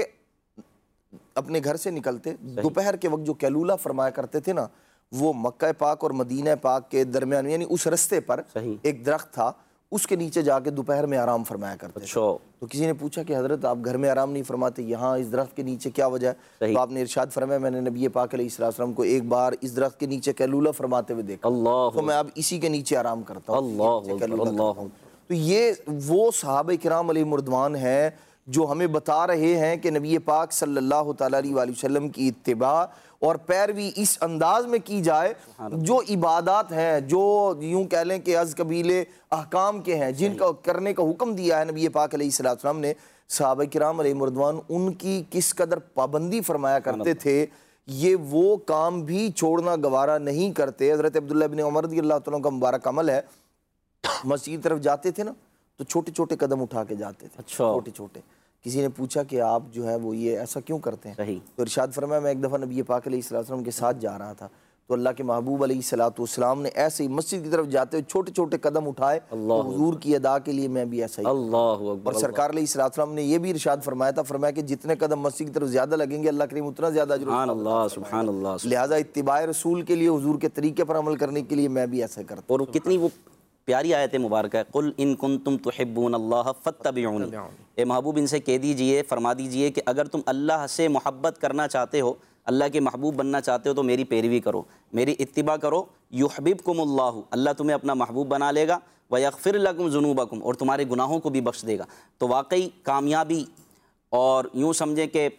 اپنے گھر سے نکلتے دوپہر کے وقت جو کیلولہ فرمایا کرتے تھے نا، وہ مکہ پاک اور مدینہ پاک کے درمیان یعنی اس رستے پر ایک درخت تھا، اس کے نیچے جا کے دوپہر میں آرام فرمایا کرتے تھے۔ تو کسی نے پوچھا کہ حضرت آپ گھر میں آرام نہیں فرماتے، یہاں اس درخت کے نیچے کیا وجہ ہے؟ تو آپ نے ارشاد فرمایا میں نے نبی پاک علیہ السلام کو ایک بار اس درخت کے نیچے کیلولہ فرماتے ہوئے دیکھا، تو میں اب اسی کے نیچے آرام کرتا ہوں۔ تو یہ وہ صحابہ کرام علیہ مردوان ہیں جو ہمیں بتا رہے ہیں کہ نبی پاک صلی اللہ تعالیٰ علیہ وآلہ وسلم کی اتباع اور پیروی اس انداز میں کی جائے، جو عبادات ہیں، جو یوں کہہ لیں کہ از قبیلے احکام کے ہیں، جن کا کرنے کا حکم دیا ہے نبی پاک علیہ السلام نے، صحابہ کرام علیہ مردوان ان کی کس قدر پابندی فرمایا کرتے تھے، یہ وہ کام بھی چھوڑنا گوارا نہیں کرتے۔ حضرت عبداللہ بن عمر رضی اللہ تعالیٰ کا مبارک عمل ہے، مسجد کی طرف جاتے تھے نا تو چھوٹے چھوٹے قدم اٹھا کے جاتے تھے، چھوٹے چھوٹے۔ کسی نے پوچھا کہ آپ جو ہے وہ یہ ایسا کیوں کرتے ہیں؟ تو ارشاد فرمایا میں ایک دفعہ نبی پاک علیہ السلام کے ساتھ جا رہا تھا تو اللہ کے محبوب علیہ الصلوۃ والسلام نے ایسے ہی مسجد کی طرف جاتے ہوئے چھوٹے چھوٹے قدم اٹھائے، تو حضور کی ادا کے لیے میں بھی ایسا ہی، اور سرکار علیہ السلام نے یہ بھی ارشاد فرمایا تھا، فرمایا کہ جتنے قدم مسجد کی طرف زیادہ لگیں گے اللہ کریم اتنا زیادہ اجر، سبحان اللہ سبحان اللہ۔ لہٰذا اتباع رسول کے لیے، حضور کے طریقے پر عمل کرنے کے لیے میں بھی ایسا کرتا ہوں۔ اور کتنی وہ پیاری آیت مبارکہ ہے، قل ان کنتم تحبون اللہ فاتبعونی، اے محبوب ان سے کہہ دیجئے، فرما دیجئے کہ اگر تم اللہ سے محبت کرنا چاہتے ہو، اللہ کے محبوب بننا چاہتے ہو تو میری پیروی کرو، میری اتباع کرو، یحببکم اللہ، اللہ تمہیں اپنا محبوب بنا لے گا، ویغفر لکم ذنوبکم، اور تمہارے گناہوں کو بھی بخش دے گا۔ تو واقعی کامیابی اور یوں سمجھیں کہ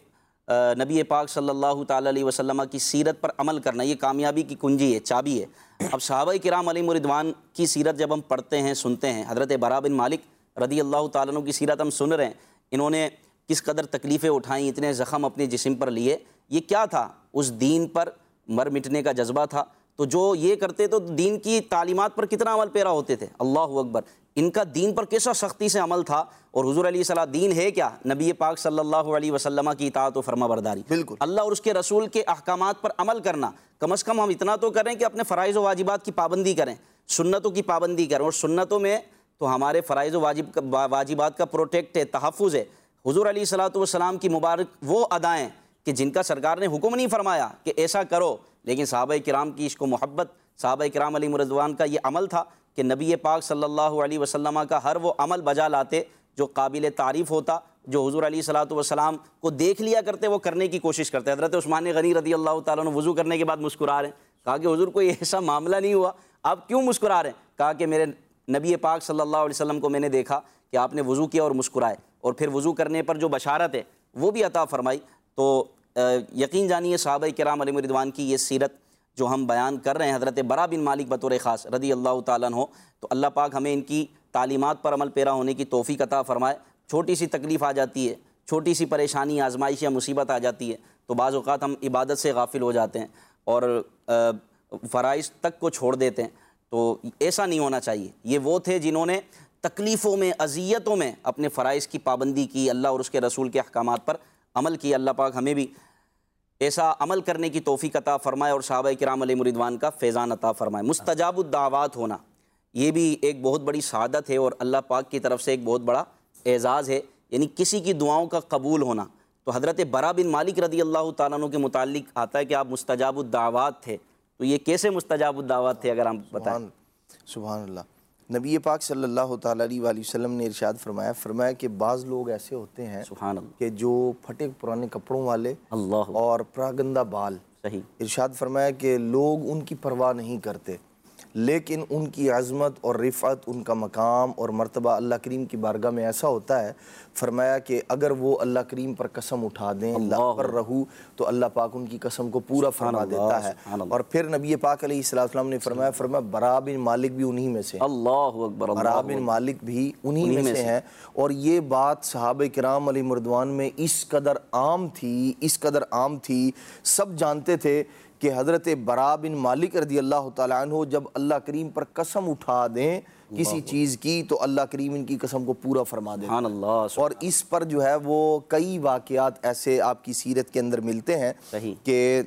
نبی پاک صلی اللہ تعالیٰ علیہ وسلم کی سیرت پر عمل کرنا یہ کامیابی کی کنجی ہے، چابی ہے۔ اب صحابہ کرام علیہم رضوان کی سیرت جب ہم پڑھتے ہیں، سنتے ہیں، حضرت برا بن مالک رضی اللہ تعالیٰ عنہ کی سیرت ہم سن رہے ہیں، انہوں نے کس قدر تکلیفیں اٹھائیں، اتنے زخم اپنے جسم پر لیے، یہ کیا تھا؟ اس دین پر مر مٹنے کا جذبہ تھا۔ تو جو یہ کرتے تو دین کی تعلیمات پر کتنا عمل پیرا ہوتے تھے، اللہ اکبر، ان کا دین پر کیسا سختی سے عمل تھا۔ اور حضور علیہ السلام دین ہے کیا؟ نبی پاک صلی اللہ علیہ وسلم کی اطاعت و فرما برداری، بالکل اللہ اور اس کے رسول کے احکامات پر عمل کرنا۔ کم از کم ہم اتنا تو کریں کہ اپنے فرائض و واجبات کی پابندی کریں، سنتوں کی پابندی کریں، اور سنتوں میں تو ہمارے فرائض و واجب واجبات کا پروٹیکٹ ہے، تحفظ ہے۔ حضور علیہ الصلوۃ والسلام کی مبارک وہ ادائیں کہ جن کا سرکار نے حکم نہیں فرمایا کہ ایسا کرو، لیکن صحابہ کرام کی عشق و محبت، صحابہ کرام علیہم رضوان کا یہ عمل تھا کہ نبی پاک صلی اللہ علیہ وسلم کا ہر وہ عمل بجا لاتے جو قابل تعریف ہوتا، جو حضور علیہ الصلوۃ والسلام کو دیکھ لیا کرتے وہ کرنے کی کوشش کرتے۔ حضرت عثمان غنی رضی اللہ تعالیٰ عنہ وضو کرنے کے بعد مسکرا رہے ہیں، کہا کہ حضور کوئی ایسا معاملہ نہیں ہوا، آپ کیوں مسکرا رہے ہیں؟ کہا کہ میرے نبی پاک صلی اللہ علیہ وسلم کو میں نے دیکھا کہ آپ نے وضو کیا اور مسکرائے، اور پھر وضو کرنے پر جو بشارت ہے وہ بھی عطا فرمائی۔ تو یقین جانیے صحابہ کرام علیہم رضوان کی یہ سیرت جو ہم بیان کر رہے ہیں، حضرت برا بن مالک بطور خاص رضی اللہ تعالیٰ عنہ، تو اللہ پاک ہمیں ان کی تعلیمات پر عمل پیرا ہونے کی توفیق عطا فرمائے۔ چھوٹی سی تکلیف آ جاتی ہے، چھوٹی سی پریشانی، آزمائش یا مصیبت آ جاتی ہے تو بعض اوقات ہم عبادت سے غافل ہو جاتے ہیں اور فرائض تک کو چھوڑ دیتے ہیں، تو ایسا نہیں ہونا چاہیے۔ یہ وہ تھے جنہوں نے تکلیفوں میں، اذیتوں میں اپنے فرائض کی پابندی کی، اللہ اور اس کے رسول کے احکامات پر عمل کیا۔ اللہ پاک ہمیں بھی ایسا عمل کرنے کی توفیق عطا فرمائے اور صحابہ کرام علیہم رضوان کا فیضان عطا فرمائے۔ مستجاب الدعوات ہونا یہ بھی ایک بہت بڑی سعادت ہے اور اللہ پاک کی طرف سے ایک بہت بڑا اعزاز ہے، یعنی کسی کی دعاؤں کا قبول ہونا۔ تو حضرت برا بن مالک رضی اللہ تعالیٰ عنہ کے متعلق آتا ہے کہ آپ مستجاب الدعوات تھے، تو یہ کیسے مستجاب الدعوات تھے اگر ہم بتائیں؟ سبحان اللہ۔ نبی پاک صلی اللہ تعالیٰ علیہ وآلہ وسلم نے ارشاد فرمایا فرمایا کہ بعض لوگ ایسے ہوتے ہیں سبحان اللہ کہ جو پھٹے پرانے کپڑوں والے اللہ اور پراگندہ بال، صحیح، ارشاد فرمایا کہ لوگ ان کی پرواہ نہیں کرتے، لیکن ان کی عظمت اور رفعت، ان کا مقام اور مرتبہ اللہ کریم کی بارگاہ میں ایسا ہوتا ہے، فرمایا کہ اگر وہ اللہ کریم پر قسم اٹھا دیں لا پر رہو تو اللہ پاک ان کی قسم کو پورا فرما دیتا ہے۔ اور پھر نبی پاک علیہ السلام نے فرمایا فرمایا برا بن مالک بھی انہی میں سے، اللہ اکبر، برا بن مالک بھی انہی میں سے ہیں۔ اور یہ بات صحابہ کرام علیہ رضوان میں اس قدر عام تھی، اس قدر عام تھی، سب جانتے تھے کہ حضرت برا بن مالک رضی اللہ تعالیٰ عنہ جب اللہ کریم پر قسم اٹھا دیں کسی چیز کی تو اللہ کریم ان کی قسم کو پورا فرما دیتے ہیں۔ اور اس پر جو ہے وہ کئی واقعات ایسے آپ کی سیرت کے اندر ملتے ہیں کہ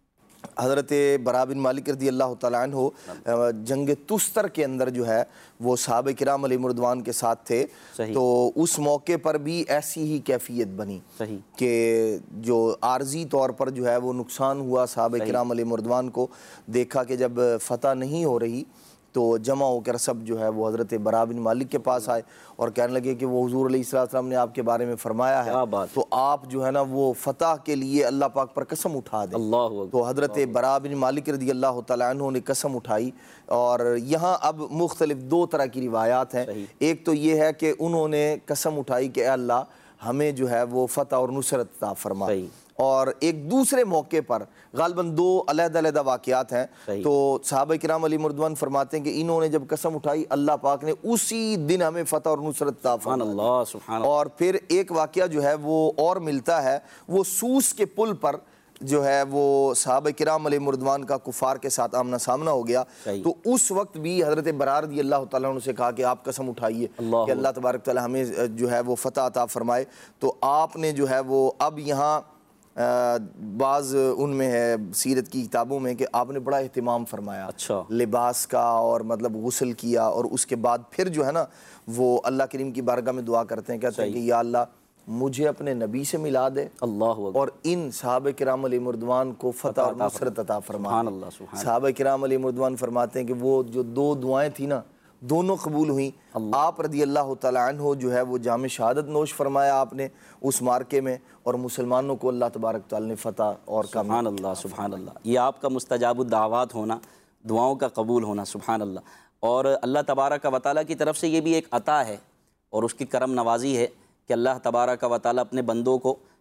حضرت برا بن مالک رضی اللہ تعالیٰ عنہ جنگ تستر کے اندر جو ہے وہ صحابہ کرام علیہ رضوان کے ساتھ تھے، تو اس موقع پر بھی ایسی ہی کیفیت بنی کہ جو عارضی طور پر جو ہے وہ نقصان ہوا صحابہ کرام علیہ رضوان کو، دیکھا کہ جب فتح نہیں ہو رہی تو جمع ہو کر سب جو ہے وہ حضرت برا بن مالک کے پاس آئے اور کہنے لگے کہ وہ حضور علیہ السلام نے آپ کے بارے میں فرمایا ہے تو آپ جو ہے نا وہ فتح کے لیے اللہ پاک پر قسم اٹھا دیں۔ تو حضرت برا بن مالک رضی اللہ تعالیٰ عنہ نے قسم اٹھائی، اور یہاں اب مختلف دو طرح کی روایات ہیں۔ ایک تو یہ ہے کہ انہوں نے قسم اٹھائی کہ اے اللہ ہمیں جو ہے وہ فتح اور نصرت عطا فرما، اور ایک دوسرے موقع پر غالباً دو علیحدہ علیحدہ واقعات ہیں، تو صحابہ کرام علیہ رضوان فرماتے ہیں کہ انہوں نے جب قسم اٹھائی اللہ پاک نے اسی دن ہمیں فتح اور نصرت عطا فرمائی۔ اور پھر ایک واقعہ جو ہے وہ اور ملتا ہے، وہ سوس کے پل پر جو ہے وہ صحابہ کرام علیہ رضوان کا کفار کے ساتھ آمنا سامنا ہو گیا، تو اس وقت بھی حضرت برا رضی اللہ تعالیٰ عنہ سے کہا کہ آپ قسم اٹھائیے کہ اللہ تبارک تعالیٰ ہمیں جو ہے وہ فتح عطا فرمائے۔ تو آپ نے جو ہے وہ اب یہاں بعض ان میں ہے سیرت کی کتابوں میں کہ آپ نے بڑا اہتمام فرمایا لباس کا، اور مطلب غسل کیا، اور اس کے بعد پھر جو ہے نا وہ اللہ کریم کی بارگاہ میں دعا کرتے ہیں، کہتے ہیں کہ یا اللہ مجھے اپنے نبی سے ملا دے اور ان صحابہ کرام علیہ رضوان کو فتح اور نصرت عطا فرما۔ صحابہ کرام علیہ رضوان فرماتے ہیں کہ وہ جو دو دعائیں تھیں نا دونوں قبول ہوئیں۔ آپ رضی اللہ تعالیٰ عنہ جو ہے وہ جام شہادت نوش فرمایا آپ نے اس مارکے میں، اور مسلمانوں کو اللہ تبارک تعالیٰ نے فتح اور کامیابی۔ سبحان اللہ، سبحان اللہ، یہ آپ کا مستجاب الدعوات ہونا، دعاؤں کا قبول ہونا، سبحان اللہ۔ اور اللہ تبارک و تعالیٰ کی طرف سے یہ بھی ایک عطا ہے اور اس کی کرم نوازی ہے کہ اللہ تبارک و تعالیٰ اپنے بندوں کو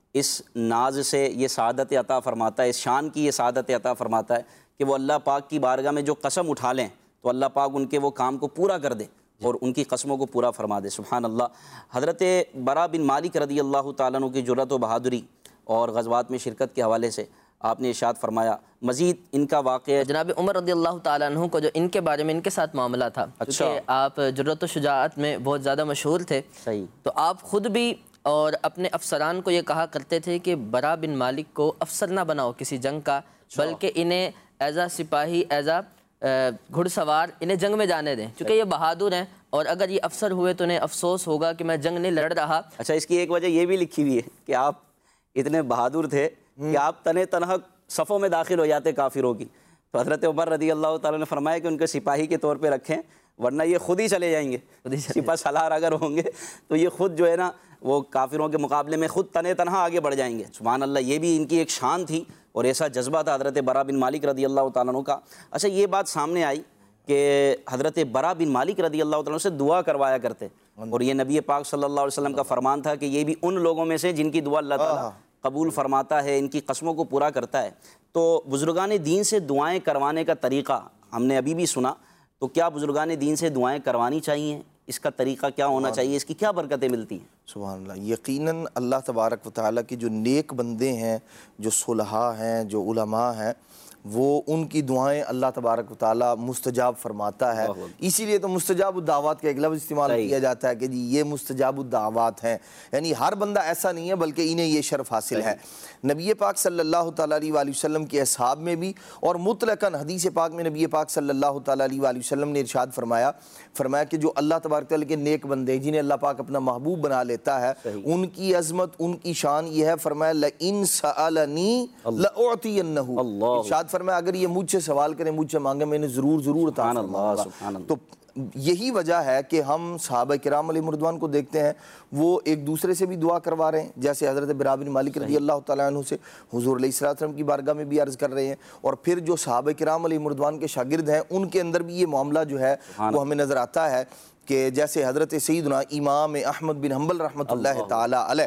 اس ناز سے یہ سعادت عطا فرماتا ہے، اس شان کی یہ سعادت عطا فرماتا ہے کہ وہ اللہ پاک کی بارگاہ میں جو قسم اٹھا لیں تو اللہ پاک ان کے وہ کام کو پورا کر دے اور ان کی قسموں کو پورا فرما دے۔ سبحان اللہ۔ حضرت برا بن مالک رضی اللہ تعالیٰ عنہ کی جرأت و بہادری اور غزوات میں شرکت کے حوالے سے آپ نے ارشاد فرمایا، مزید ان کا واقعہ جناب عمر رضی اللہ تعالیٰ عنہ کو جو ان کے بارے میں ان کے ساتھ معاملہ تھا، کیونکہ آپ جرأت و شجاعت میں بہت زیادہ مشہور تھے، صحیح، تو آپ خود بھی اور اپنے افسران کو یہ کہا کرتے تھے کہ برا بن مالک کو افسر نہ بناؤ کسی جنگ کا، بلکہ انہیں ایز اے سپاہی، ایز اے گھڑ سوار انہیں جنگ میں جانے دیں، کیونکہ یہ بہادر ہیں اور اگر یہ افسر ہوئے تو انہیں افسوس ہوگا کہ میں جنگ نہیں لڑ رہا۔ اچھا، اس کی ایک وجہ یہ بھی لکھی ہوئی ہے کہ آپ اتنے بہادر تھے کہ آپ تنے تنہا صفوں میں داخل ہو جاتے کافروں کی، تو حضرت عمر رضی اللہ تعالیٰ نے فرمایا کہ ان کے سپاہی کے طور پہ رکھیں، ورنہ یہ خود ہی چلے جائیں گے، سپہ سالار اگر ہوں گے تو یہ خود جو ہے نا وہ کافروں کے مقابلے میں خود تنے تنہا آگے بڑھ جائیں گے۔ سبحان اللہ، یہ بھی ان کی ایک شان تھی اور ایسا جذبہ تھا حضرت برا بن مالک رضی اللہ تعالیٰ عنہ کا۔ اچھا، یہ بات سامنے آئی کہ حضرت برا بن مالک رضی اللہ تعالیٰ عنہ سے دعا کروایا کرتے، اور یہ نبی پاک صلی اللہ علیہ وسلم کا فرمان تھا کہ یہ بھی ان لوگوں میں سے جن کی دعا اللہ تعالیٰ قبول فرماتا ہے، ان کی قسموں کو پورا کرتا ہے۔ تو بزرگان دین سے دعائیں کروانے کا طریقہ ہم نے ابھی بھی سنا، تو کیا بزرگان دین سے دعائیں کروانی چاہیے؟ اس کا طریقہ کیا ہونا چاہیے؟ اس کی کیا برکتیں ملتی ہیں؟ سبحان اللہ۔ یقیناً اللہ تبارک و تعالیٰ کے جو نیک بندے ہیں، جو صلحاء ہیں، جو علماء ہیں، وہ ان کی دعائیں اللہ تبارک و تعالیٰ مستجاب فرماتا ہے۔ اسی لیے تو مستجاب الدعوات کا ایک لفظ استعمال کیا جاتا ہے کہ جی یہ مستجاب الدعوات ہیں، یعنی ہر بندہ ایسا نہیں ہے بلکہ انہیں یہ شرف حاصل ہے۔ نبی پاک صلی اللہ تعالیٰ علیہ وآلہ وسلم کے اصحاب میں بھی اور مطلقاً حدیث پاک میں نبی پاک صلی اللہ تعالیٰ علیہ وآلہ وسلم نے ارشاد فرمایا فرمایا کہ جو اللہ تبارک تعالیٰ کے نیک بندے جنہیں اللہ پاک اپنا محبوب بنا لیتا ہے، ان کی عظمت، ان کی شان یہ ہے، فرمایا لَإِن سَأَلَنِي لَأُعْطِيَنَّهُ، ارشاد فرمایا اگر یہ مجھ سے سوال کریں، مجھ سے مانگے، میں انہیں ضرور ضرور عطا فرماؤں گا۔ تو یہی وجہ ہے کہ ہم صحابہ کرام علیہ مردوان کو دیکھتے ہیں وہ ایک دوسرے سے بھی دعا کروا رہے ہیں، جیسے حضرت برا بن مالک رضی اللہ تعالیٰ عنہ سے حضور علیہ الصلوۃ والسلام کی بارگاہ میں بھی عرض کر رہے ہیں، اور پھر جو صحابہ کرام علیہ مردوان کے شاگرد ہیں ان کے اندر بھی یہ معاملہ جو ہے وہ ہمیں نظر آتا ہے کہ جیسے حضرت سیدنا امام احمد بن حنبل رحمۃ اللہ تعالیٰ علیہ،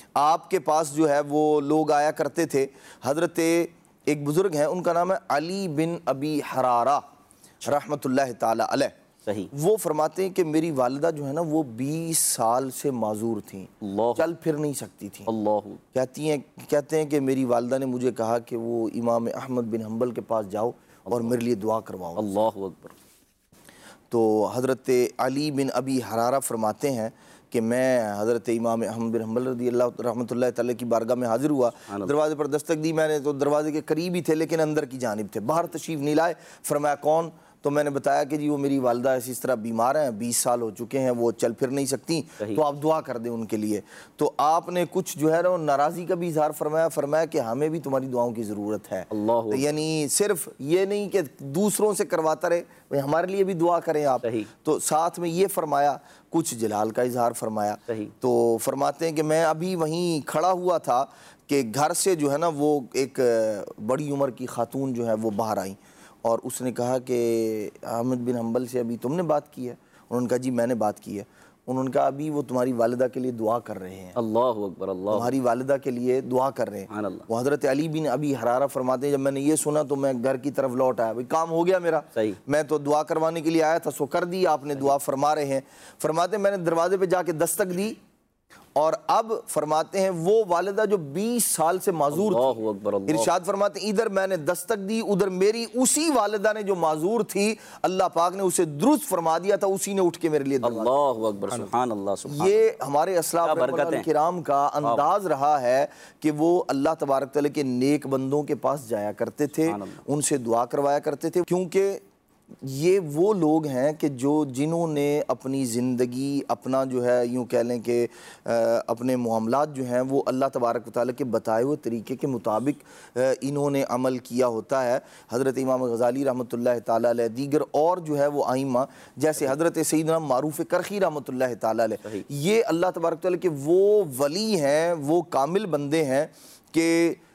آپ کے پاس جو ہے وہ لوگ آیا کرتے تھے۔ حضرت ایک بزرگ ہیں، ان کا نام ہے علی بن ابی حرارہ رحمۃ اللہ تعالیٰ علیہ، وہ فرماتے ہیں کہ میری والدہ جو ہے نا وہ بیس سال سے معذور تھیں، چل پھر نہیں سکتی تھیں۔ کہتی ہیں کہتے ہیں کہ میری والدہ نے مجھے کہا کہ وہ امام احمد بن حنبل کے پاس جاؤ اور میرے لیے دعا کرواؤ۔ اللہ اکبر۔ تو حضرت علی بن ابی حرارہ فرماتے ہیں کہ میں حضرت امام احمد بن حنبل رضی اللہ رحمۃ اللہ تعالیٰ کی بارگاہ میں حاضر ہوا، دروازے پر دستک دی، میں نے تو دروازے کے قریب ہی تھے لیکن اندر کی جانب تھے، باہر تشریف نہیں لائے۔ فرمایا کون؟ تو میں نے بتایا کہ جی وہ میری والدہ ایسی اس طرح بیمار ہیں، بیس سال ہو چکے ہیں، وہ چل پھر نہیں سکتی، تو آپ دعا کر دیں ان کے لیے۔ تو آپ نے کچھ جو ہے نا ناراضی کا بھی اظہار فرمایا، فرمایا کہ ہمیں بھی تمہاری دعاؤں کی ضرورت ہے، یعنی صرف یہ نہیں کہ دوسروں سے کرواتا رہے، ہمارے لیے بھی دعا کریں آپ۔ تو ساتھ میں یہ فرمایا، کچھ جلال کا اظہار فرمایا۔ تو فرماتے ہیں کہ میں ابھی وہیں کھڑا ہوا تھا کہ گھر سے جو ہے نا وہ ایک بڑی عمر کی خاتون جو ہے وہ باہر آئیں، اور اس نے کہا کہ احمد بن حنبل سے ابھی تم نے بات کی ہے؟ انہوں نے کہا جی میں نے بات کی ہے۔ انہوں نے کہا ابھی وہ تمہاری والدہ کے لیے دعا کر رہے ہیں۔ اللہ اکبر، اللہ، تمہاری والدہ کے لیے دعا کر رہے ہیں۔ وہ حضرت علی بن ابی حرارہ فرماتے ہیں جب میں نے یہ سنا تو میں گھر کی طرف لوٹ آیا، بھئی کام ہو گیا میرا، میں تو دعا کروانے کے لیے آیا تھا، سو کر دی آپ نے، دعا فرما رہے ہیں۔ فرماتے ہیں میں نے دروازے پہ جا کے دستک دی، اور اب فرماتے ہیں وہ والدہ جو بیس سال سے معذور تھی، ارشاد فرماتے ہیں ادھر میں نے دستک دی، ادھر میری اسی والدہ نے جو معذور تھی اللہ پاک نے اسے درست فرما دیا تھا، اسی نے اٹھ کے میرے لیے دعا۔ اللہ اکبر، سبحان اللہ۔ یہ ہمارے اسلاف کرام کا انداز رہا ہے کہ وہ اللہ تبارک تعالیٰ کے نیک بندوں کے پاس جایا کرتے تھے، ان سے دعا کروایا کرتے تھے، کیونکہ یہ وہ لوگ ہیں کہ جو جنہوں نے اپنی زندگی، اپنا جو ہے یوں کہہ لیں کہ اپنے معاملات جو ہیں وہ اللہ تبارک و تعالیٰ کے بتائے ہوئے طریقے کے مطابق انہوں نے عمل کیا ہوتا ہے۔ حضرت امام غزالی رحمۃ اللہ تعالیٰ علیہ، دیگر اور جو ہے وہ ائمہ جیسے حضرت سیدنا معروف کرخی رحمۃ اللہ تعالیٰ علیہ، یہ اللہ تبارک و تعالیٰ کے وہ ولی ہیں، وہ کامل بندے ہیں کہ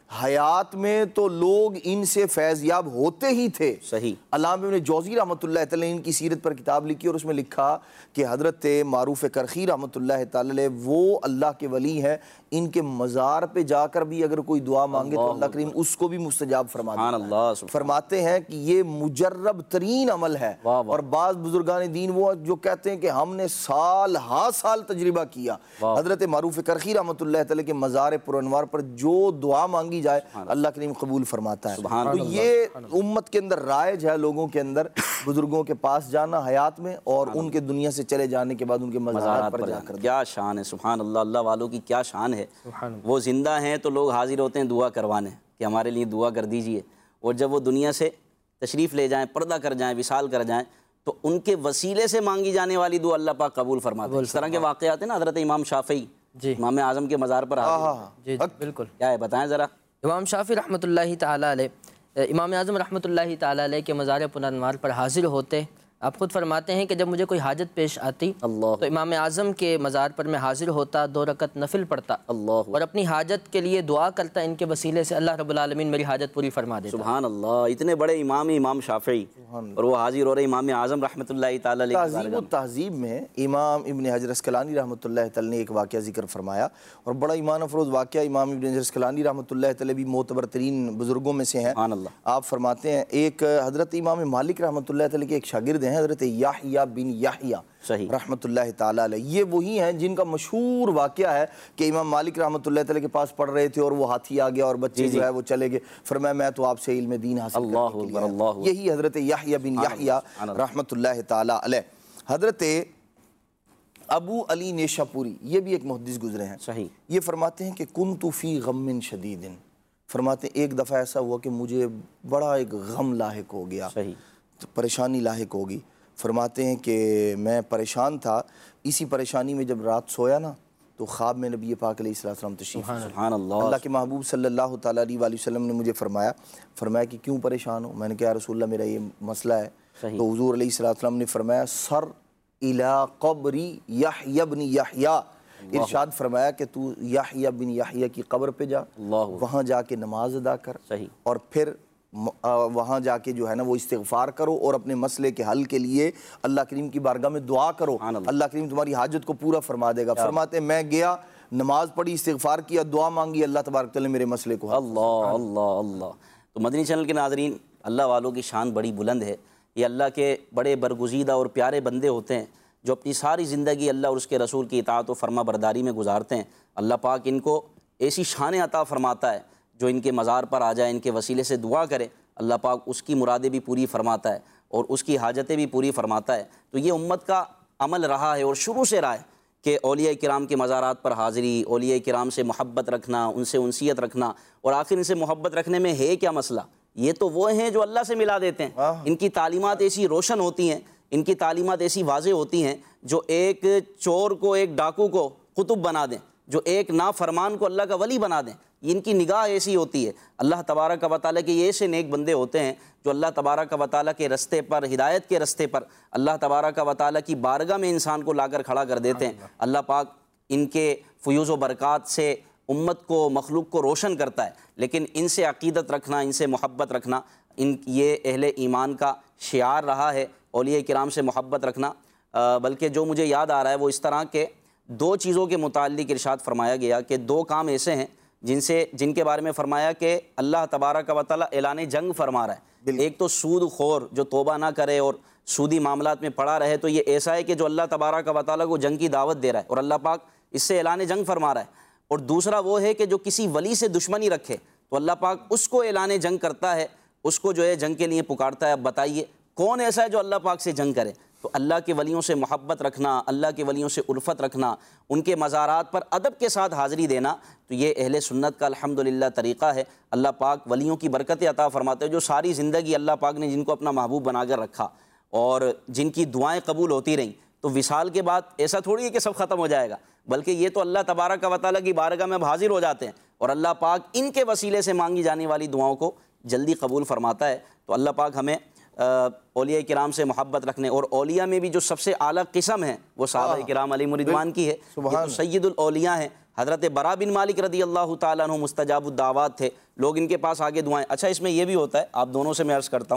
حیات میں تو لوگ ان سے فیض یاب ہوتے ہی تھے. صحیح. علامہ ابن جوزی رحمۃ اللہ تعالی ان کی سیرت پر کتاب لکھی اور اس میں لکھا کہ حضرت معروف کرخی رحمۃ اللہ تعالی وہ اللہ کے ولی ہیں, ان کے مزار پہ جا کر بھی اگر کوئی دعا مانگے تو اللہ کریم اس کو بھی مستجاب فرما دیتا ہے. فرماتے ہیں کہ یہ مجرب ترین عمل ہے. اور بعض بزرگان دین وہ جو کہتے ہیں کہ ہم نے سال ہا سال تجربہ کیا. حضرت معروف کرخی رحمۃ اللہ تعالی کے مزار پر انوار پر جو دعا مانگی جائے اللہ کریم قبول فرماتا ہے. تو یہ امت کے اندر رائج ہے, لوگوں کے اندر بزرگوں کے پاس جانا حیات میں اور ان کے دنیا سے چلے جانے کے بعد ان کے مزارات پر جا کر. کیا شان ہے, سبحان اللہ. اللہ والوں کی کیا شان ہے. وہ زندہ ہیں تو لوگ حاضر ہوتے ہیں دعا کروانے کہ ہمارے لیے دعا کر دیجئے, اور جب وہ دنیا سے تشریف لے جائیں, پردہ کر جائیں, وصال کر جائیں, تو ان کے وسیلے سے مانگی جانے والی دعا اللہ پاک قبول فرماتا ہے. اس طرح کے واقعات ہیں نا. حضرت امام شافعی امام اعظم کے مزار پر حاضر. جی بالکل. کیا ہے بتائیں ذرا. امام شافعی رحمۃ اللہ تعالیٰ علیہ, امام اعظم رحمۃ اللہ تعالیٰ علیہ کے مزار پرانوار پر حاضر ہوتے. آپ خود فرماتے ہیں کہ جب مجھے کوئی حاجت پیش آتی اللہ تو امام اعظم کے مزار پر میں حاضر ہوتا, دو رکعت نفل پڑھتا اللہ اور اپنی حاجت کے لیے دعا کرتا. ان کے وسیلے سے اللہ رب العالمین میری حاجت پوری فرما دیتا. سبحان اللہ. اتنے بڑے امام امام شافعی اور وہ حاضر ہو رہے امام اعظم رحمۃ اللہ تعالی علیہ. تہذیب و تہذیب میں امام ابن حجر اسقلانی رحمۃ اللہ تعالی نے ایک واقعہ ذکر فرمایا, اور بڑا ایمان افروز واقعہ. امام ابن حجر اسقلانی رحمۃ اللہ تعالی بھی معتبر ترین بزرگوں میں سے ہیں. سبحان اللہ. آپ فرماتے ہیں ایک حضرت امام مالک رحمۃ اللہ تعالی کے ایک شاگرد ہیں حضرت یحییٰ بن یحییٰ رحمۃ اللہ تعالی علیہ. یہ وہی ہیں جن کا مشہور واقعہ ہے کہ امام مالک رحمۃ اللہ تعالی کے پاس پڑھ رہے تھے اور وہ ہاتھی آ گیا اور بچے جو ہے وہ چلے گئے. فرمایا میں تو آپ سے علم دین حاصل کرنے کے لیے آیا. یہی حضرت یحییٰ بن یحییٰ رحمۃ اللہ تعالی علیہ. حضرت ابو علی نیشاپوری یہ بھی ایک محدث گزرے ہیں. صحیح. یہ فرماتے ہیں کہ کنت فی غم شدید. فرماتے ہیں ایک دفعہ ایسا ہوا کہ مجھے بڑا ایک غم لاحق ہو گیا, پریشانی لاحق ہوگی. فرماتے ہیں کہ میں پریشان تھا, اسی پریشانی میں جب رات سویا نا تو خواب میں نبی پاک علیہ السلام تشریف. سبحان اللہ. اللہ کے محبوب صلی اللہ تعالیٰ علیہ وآلہ وسلم نے مجھے فرمایا فرمایا کہ کیوں پریشان ہو. میں نے کہا یا رسول اللہ میرا یہ مسئلہ ہے. تو حضور علیہ السلام نے فرمایا سر الی قبری یحییٰ بن یحییٰ. ارشاد فرمایا کہ تو یحییٰ بن یحییٰ کی قبر پہ جا, وہاں جا کے نماز ادا کر, اور پھر وہاں جا کے جو ہے نا وہ استغفار کرو اور اپنے مسئلے کے حل کے لیے اللہ کریم کی بارگاہ میں دعا کرو. اللہ کریم تمہاری حاجت کو پورا فرما دے گا. فرماتے ہیں میں گیا, نماز پڑھی, استغفار کیا, دعا مانگی, اللہ تبارک تعالیٰ نے میرے مسئلے کو. اللہ اللہ اللہ. تو مدنی چینل کے ناظرین, اللہ والوں کی شان بڑی بلند ہے. یہ اللہ کے بڑے برگزیدہ اور پیارے بندے ہوتے ہیں جو اپنی ساری زندگی اللہ اور اس کے رسول کی اطاعت و فرما برداری میں گزارتے ہیں. اللہ پاک ان کو ایسی شان عطا فرماتا ہے جو ان کے مزار پر آ جائے, ان کے وسیلے سے دعا کرے, اللہ پاک اس کی مرادیں بھی پوری فرماتا ہے اور اس کی حاجتیں بھی پوری فرماتا ہے. تو یہ امت کا عمل رہا ہے اور شروع سے رہا ہے کہ اولیاء کرام کے مزارات پر حاضری, اولیاء کرام سے محبت رکھنا, ان سے انسیت رکھنا. اور آخر ان سے محبت رکھنے میں ہے کیا مسئلہ؟ یہ تو وہ ہیں جو اللہ سے ملا دیتے ہیں. ان کی تعلیمات ایسی روشن ہوتی ہیں, ان کی تعلیمات ایسی واضح ہوتی ہیں جو ایک چور کو, ایک ڈاکو کو قطب بنا دیں, جو ایک نافرمان کو اللہ کا ولی بنا دیں. ان کی نگاہ ایسی ہوتی ہے. اللہ تبارک و تعالیٰ کے یہ ایسے نیک بندے ہوتے ہیں جو اللہ تبارک و تعالیٰ کے رستے پر, ہدایت کے رستے پر, اللہ تبارک و تعالیٰ کی بارگاہ میں انسان کو لا کر کھڑا کر دیتے ہیں. اللہ پاک ان کے فیوز و برکات سے امت کو, مخلوق کو روشن کرتا ہے. لیکن ان سے عقیدت رکھنا, ان سے محبت رکھنا, ان یہ اہل ایمان کا شعار رہا ہے, اولیاء کرام سے محبت رکھنا. بلکہ جو مجھے یاد آ رہا ہے وہ اس طرح کے دو چیزوں کے متعلق ارشاد فرمایا گیا کہ دو کام ایسے ہیں جن سے جن کے بارے میں فرمایا کہ اللہ تبارک و تعالیٰ اعلان جنگ فرما رہا ہے. ایک تو سود خور جو توبہ نہ کرے اور سودی معاملات میں پڑا رہے, تو یہ ایسا ہے کہ جو اللہ تبارک و تعالیٰ کو جنگ کی دعوت دے رہا ہے اور اللہ پاک اس سے اعلان جنگ فرما رہا ہے. اور دوسرا وہ ہے کہ جو کسی ولی سے دشمنی رکھے تو اللہ پاک اس کو اعلان جنگ کرتا ہے, اس کو جو ہے جنگ کے لیے پکارتا ہے. اب بتائیے کون ایسا ہے جو اللہ پاک سے جنگ کرے؟ تو اللہ کے ولیوں سے محبت رکھنا, اللہ کے ولیوں سے الفت رکھنا, ان کے مزارات پر ادب کے ساتھ حاضری دینا, تو یہ اہل سنت کا الحمدللہ طریقہ ہے. اللہ پاک ولیوں کی برکت عطا فرماتے ہیں جو ساری زندگی اللہ پاک نے جن کو اپنا محبوب بنا کر رکھا اور جن کی دعائیں قبول ہوتی رہیں. تو وصال کے بعد ایسا تھوڑی ہے کہ سب ختم ہو جائے گا, بلکہ یہ تو اللہ تبارک و تعالیٰ کی بارگاہ میں حاضر ہو جاتے ہیں اور اللہ پاک ان کے وسیلے سے مانگی جانے والی دعاؤں کو جلدی قبول فرماتا ہے. تو اللہ پاک ہمیں اولیاء کرام سے محبت رکھنے, اور اولیاء میں بھی جو سب سے اعلیٰ قسم ہے وہ صحابہ کرام علیہم رضوان کی ہے. یہ تو سید الاولیاء ہیں, حضرت برا بن مالک رضی اللہ تعالیٰ عنہ مستجاب الدعوات تھے، لوگ ان کے پاس آگے دعائیں. اچھا اس میں یہ بھی ہوتا ہے، آپ دونوں سے میں عرض کرتا ہوں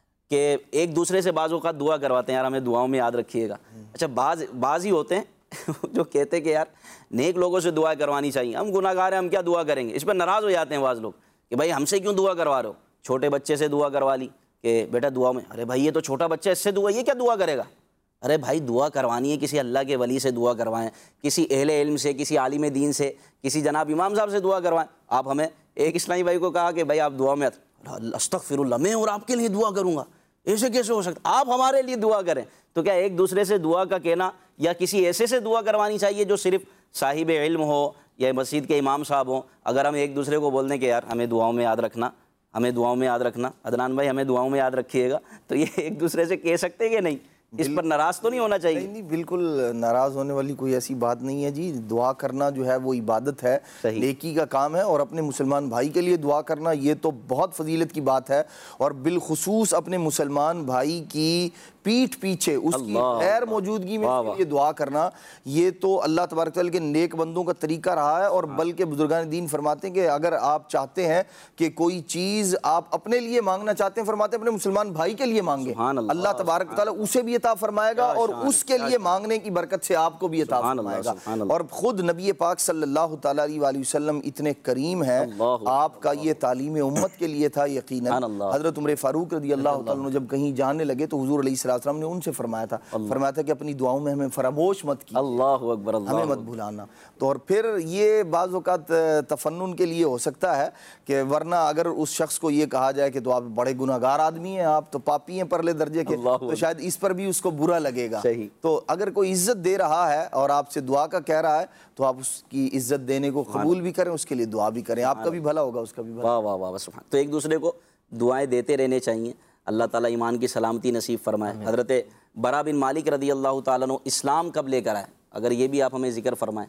کہ ایک دوسرے سے بعض اوقات دعا کرواتے ہیں، یار ہمیں دعاؤں میں یاد رکھیے گا. اچھا بعض بعض ہی ہوتے ہیں جو کہتے ہیں کہ یار نیک لوگوں سے دعا کروانی چاہیے، ہم گناہ گار ہیں ہم کیا دعا کریں گے. اس پر ناراض ہو جاتے ہیں بعض لوگ کہ بھائی ہم سے کیوں دعا کروا رہے ہو. چھوٹے بچے سے دعا کروا لی کہ بیٹا دعا میں، ارے بھائی یہ تو چھوٹا بچہ ہے، اس سے دعا، یہ کیا دعا کرے گا. ارے بھائی دعا کروانی ہے کسی اللہ کے ولی سے دعا کروائیں، کسی اہل علم سے، کسی عالم دین سے، کسی جناب امام صاحب سے دعا کروائیں. آپ ہمیں ایک اسلامی بھائی کو کہا کہ بھائی آپ دعا میں، استغفر اللہ، میں اور آپ کے لیے دعا کروں گا، ایسے کیسے ہو سکتا، آپ ہمارے لیے دعا کریں. تو کیا ایک دوسرے سے دعا کا کہنا، یا کسی ایسے سے دعا کروانی چاہیے جو صرف صاحب علم ہو یا مسجد کے امام صاحب ہوں. اگر ہم ایک دوسرے کو بول دیں کہ یار ہمیں دعاؤں میں یاد رکھنا، ہمیں دعاؤں میں یاد رکھنا، عدنان بھائی ہمیں دعاؤں میں یاد رکھیے گا، تو یہ ایک دوسرے سے کہہ سکتے کہ نہیں؟ اس پر ناراض تو نہیں ہونا چاہیے؟ نہیں نہیں، بالکل ناراض ہونے والی کوئی ایسی بات نہیں ہے جی. دعا کرنا جو ہے وہ عبادت ہے، نیکی کا کام ہے، اور اپنے مسلمان بھائی کے لیے دعا کرنا یہ تو بہت فضیلت کی بات ہے. اور بالخصوص اپنے مسلمان بھائی کی پیٹھ پیچھے اس کی غیر موجودگی میں اس کے لیے دعا کرنا، یہ تو اللہ تبارک تعالیٰ کے نیک بندوں کا طریقہ رہا ہے. اور بلکہ بزرگان دین فرماتے ہیں کہ اگر آپ چاہتے ہیں کہ کوئی چیز آپ اپنے لیے مانگنا چاہتے ہیں، فرماتے ہیں اپنے مسلمان بھائی کے لیے مانگیں، اللہ تبارک تعالیٰ اسے بھی عطا فرمائے گا، اور اس کے لیے مانگنے کی برکت سے آپ کو بھی عطا فرمائے گا. اور خود نبی پاک صلی اللہ تعالیٰ علیہ وسلم اتنے کریم ہیں، آپ کا یہ تعلیم امت کے لیے تھا یقیناً. حضرت عمر فاروق رضی اللہ تعالیٰ عنہ جب کہیں جانے لگے تو حضور علیہ السلام نے ان سے فرمایا تھا فرمایا تھا کہ اپنی دعاؤں میں ہمیں فراموش مت کیجیے، اللہ اکبر، ہمیں مت بھلانا. تو اور پھر یہ بعض اوقات تفنن کے لیے ہو سکتا ہے کہ ورنہ اگر اس شخص کو یہ کہا جائے کہ تو آپ بڑے گناہگار آدمی ہیں، آپ تو پاپی ہیں پرلے درجے کے، تو شاید اس پر بھی اس کو برا لگے گا. تو اگر کوئی عزت دے رہا ہے اور آپ سے دعا کا کہہ رہا ہے تو آپ اس کی عزت دینے کو قبول بھی کریں، اس کے لیے دعا بھی کریں، آپ کا بھی بھلا ہوگا، اس کا بھی بھلا. واہ واہ واہ سبحان. تو ایک دوسرے کو دعائیں دیتے رہنے چاہیے، اللہ تعالیٰ ایمان کی سلامتی نصیب فرمائے. حضرت برا بن مالک رضی اللہ تعالیٰ عنہ اسلام کب لے کر آئے، اگر یہ بھی آپ ہمیں ذکر فرمائیں.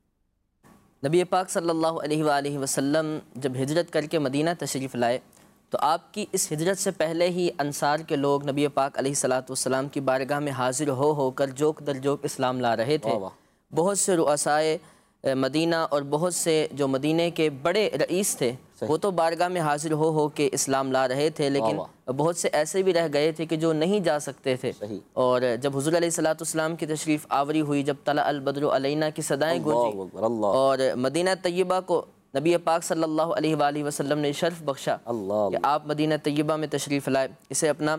نبی پاک صلی اللہ علیہ وآلہ وسلم جب ہجرت کر کے مدینہ تشریف لائے تو آپ کی اس ہجرت سے پہلے ہی انصار کے لوگ نبی پاک علیہ الصلوۃ والسلام کی بارگاہ میں حاضر ہو ہو کر جوک در جوک اسلام لا رہے تھے. بہت سے رؤسائے مدینہ اور بہت سے جو مدینہ کے بڑے رئیس تھے وہ تو بارگاہ میں حاضر ہو ہو کے اسلام لا رہے تھے، لیکن بہت سے ایسے بھی رہ گئے تھے کہ جو نہیں جا سکتے تھے. اور جب حضور علیہ الصلوۃ والسلام کی تشریف آوری ہوئی، جب طلع البدر علینا کی صدائیں گونجی اور مدینہ طیبہ کو نبی پاک صلی اللہ علیہ وآلہ وسلم نے شرف بخشا کہ آپ مدینہ طیبہ میں تشریف لائے، اسے اپنا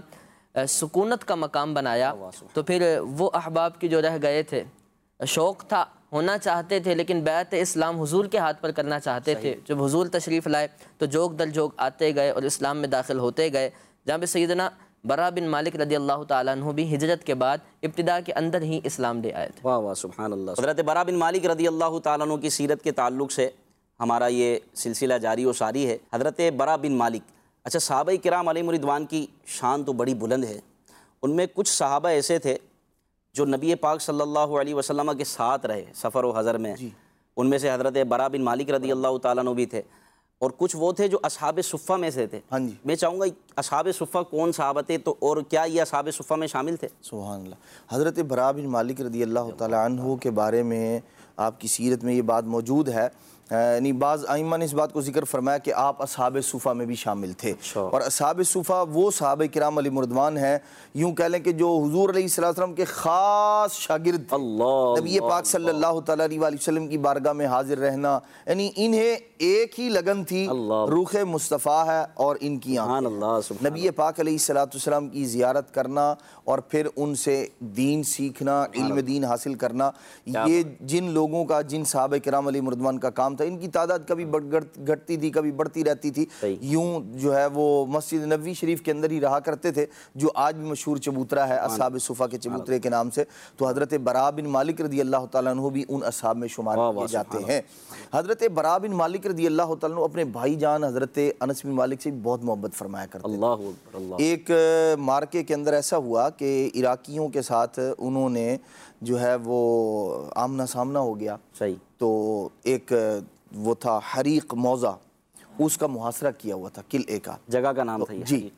سکونت کا مقام بنایا، تو پھر وہ احباب کی جو رہ گئے تھے، شوق تھا، ہونا چاہتے تھے، لیکن بیعت اسلام حضور کے ہاتھ پر کرنا چاہتے تھے. جب حضور تشریف لائے تو جوک در جوک آتے گئے اور اسلام میں داخل ہوتے گئے، جہاں پہ سیدنا برا بن مالک رضی اللہ تعالیٰ عنہ بھی ہجرت کے بعد ابتدا کے اندر ہی اسلام لے آئے تھے. واہ واہ سبحان اللہ. حضرت برا بن مالک رضی اللہ تعالیٰ عنہ کی سیرت کے تعلق سے ہمارا یہ سلسلہ جاری و ساری ہے. حضرت برا بن مالک، اچھا صحابہ کرام علیہم رضوان کی شان تو بڑی بلند ہے، ان میں کچھ صحابہ ایسے تھے جو نبی پاک صلی اللہ علیہ وسلم کے ساتھ رہے سفر و حضر میں، ان میں سے حضرت برا بن مالک رضی اللہ تعالیٰ عنہ بھی تھے، اور کچھ وہ تھے جو اصحاب صفہ میں سے تھے. ہاں جی، میں چاہوں گا اصحاب صفہ کون صحابہ تھے، تو اور کیا یہ اصحاب صفہ میں شامل تھے؟ سبحان اللہ. حضرت برا بن مالک رضی اللہ تعالیٰ عنہ کے بارے میں آپ کی سیرت میں یہ بات موجود ہے، یعنی بعض ائمہ نے اس بات کو ذکر فرمایا کہ آپ اصحاب صفہ میں بھی شامل تھے. اور اصحاب صفہ وہ صحابہ کرام علیہم رضوان ہیں، یوں کہہ لیں کہ جو حضور علیہ السلام کے خاص شاگرد تھے. نبی پاک صلی اللہ تعالیٰ علیہ وسلم کی بارگاہ میں حاضر رہنا، یعنی انہیں ایک ہی لگن تھی، روح مصطفیٰ ہے اور ان کی آنکھیں. نبی پاک علیہ السلام کی زیارت کرنا اور پھر ان سے دین سیکھنا، علم دین حاصل کرنا، یہ جن لوگوں کا، جن صحابہ کرام علیہم رضوان کا کام تھا. ان کی تعداد کبھی گھٹتی تھی، کبھی بڑھتی رہتی تھی. یوں جو ہے وہ مسجد نبوی شریف کے اندر ہی رہا کرتے تھے، جو آج بھی مشہور چبوترا ہے اصحاب صفہ کے چبوترے کے نام سے. تو حضرت برا بن مالک رضی اللہ تعالیٰ عنہ بھی ان اصحاب میں شمار کیے جاتے ہیں. حضرت برا بن مالک رضی اللہ تعالیٰ عنہ اپنے بھائی جان حضرت انس بن مالک سے بہت محبت فرمایا کرتے تھے. ایک مارکے کے اندر ایسا ہوا کہ عراقیوں کے ساتھ انہوں نے جو ہے وہ آمنا سامنا ہو گیا. تو ایک وہ تھا حریق موضع، اس کا محاصرہ کیا ہوا تھا، قلعے کا، جگہ کا نام تھا جی.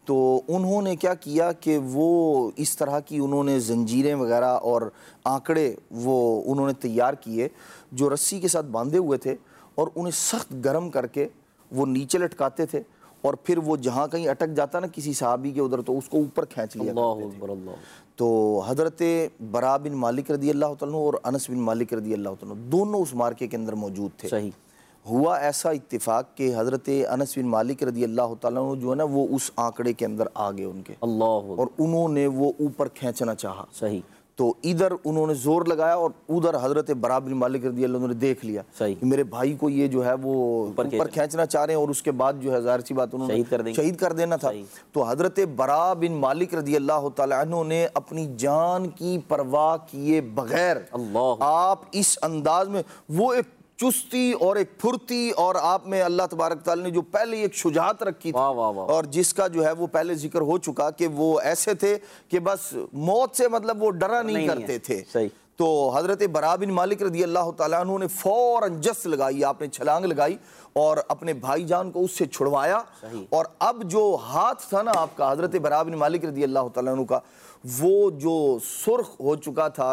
تو انہوں نے کیا کیا کہ وہ اس طرح کی انہوں نے زنجیریں وغیرہ اور آنکڑے وہ انہوں نے تیار کیے جو رسی کے ساتھ باندھے ہوئے تھے، اور انہیں سخت گرم کر کے وہ نیچے لٹکاتے تھے، اور پھر وہ جہاں کہیں اٹک جاتا نا کسی صحابی کے ادھر تو اس کو اوپر کھینچ لیا کرتے تھے۔ تو حضرت برا بن مالک رضی اللہ تعالیٰ عنہ اور انس بن مالک رضی اللہ تعالیٰ عنہ دونوں اس مارکے کے اندر موجود تھے۔ صحیح۔ ہوا ایسا اتفاق کہ حضرت انس بن مالک رضی اللہ تعالیٰ عنہ جو ہے نا وہ اس آنکڑے کے اندر آ گئے ان کے، اللہ، اور انہوں نے وہ اوپر کھینچنا چاہا۔ صحیح۔ تو ادھر انہوں نے زور لگایا اور ادھر حضرت برا بن مالک رضی اللہ عنہ نے دیکھ لیا صحیح کہ میرے بھائی کو یہ جو ہے وہ اوپر کھینچنا چاہ رہے ہیں، اور اس کے بعد جو ہے ظاہر سی بات انہوں نے شہید کر دیں شہید کر دینا تھا۔ تو حضرت برا بن مالک رضی اللہ تعالیٰ عنہ نے اپنی جان کی پرواہ کیے بغیر، اللہ، آپ اس انداز میں، وہ ایک چستی اور ایک پھرتی، اور آپ میں اللہ تبارک تعالیٰ نے جو پہلے ایک شجاعت رکھی تھی، اور جس کا جو ہے وہ پہلے ذکر ہو چکا کہ وہ ایسے تھے کہ بس موت سے مطلب وہ ڈرا نہیں کرتے تھے۔ تو حضرت برا بن مالک رضی اللہ تعالیٰ عنہ نے فوراً جس لگائی، آپ نے چھلانگ لگائی اور اپنے بھائی جان کو اس سے چھڑوایا، اور اب جو ہاتھ تھا نا آپ کا حضرت برا بن مالک رضی اللہ تعالیٰ عنہ کا، وہ جو سرخ ہو چکا تھا،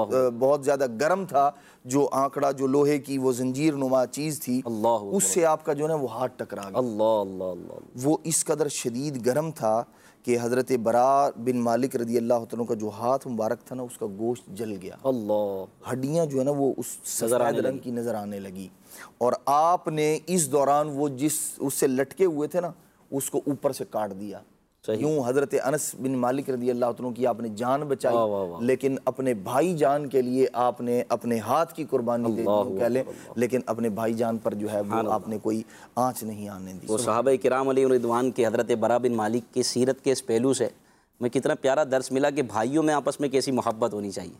بہت زیادہ گرم تھا، جو آنکڑا جو لوہے کی وہ زنجیر نما چیز تھی، اس سے آپ کا جو ہے نا وہ ہاتھ ٹکرا گیا۔ اللہ اللہ اللہ، وہ اس قدر شدید گرم تھا کہ حضرت برا بن مالک رضی اللہ عنہ کا جو ہاتھ مبارک تھا نا اس کا گوشت جل گیا، اللہ، ہڈیاں جو ہے نا وہ اس سفید رنگ کی نظر آنے لگی، اور آپ نے اس دوران وہ جس اس سے لٹکے ہوئے تھے نا اس کو اوپر سے کاٹ دیا۔ یوں حضرت انس بن مالک رضی اللہ عنہ کی آپ نے جان بچائی، لیکن اپنے بھائی جان کے لیے آپ نے اپنے ہاتھ کی قربانی دے دی کہہ لیں، لیکن اپنے بھائی جان پر جو ہے وہ آپ نے کوئی آنچ نہیں آنے دی۔ وہ صحابہ کرام علیہ رضوان کے حضرت برا بن مالک کی سیرت کے اس پہلو سے میں کتنا پیارا درس ملا کہ بھائیوں میں آپس میں کیسی محبت ہونی چاہیے۔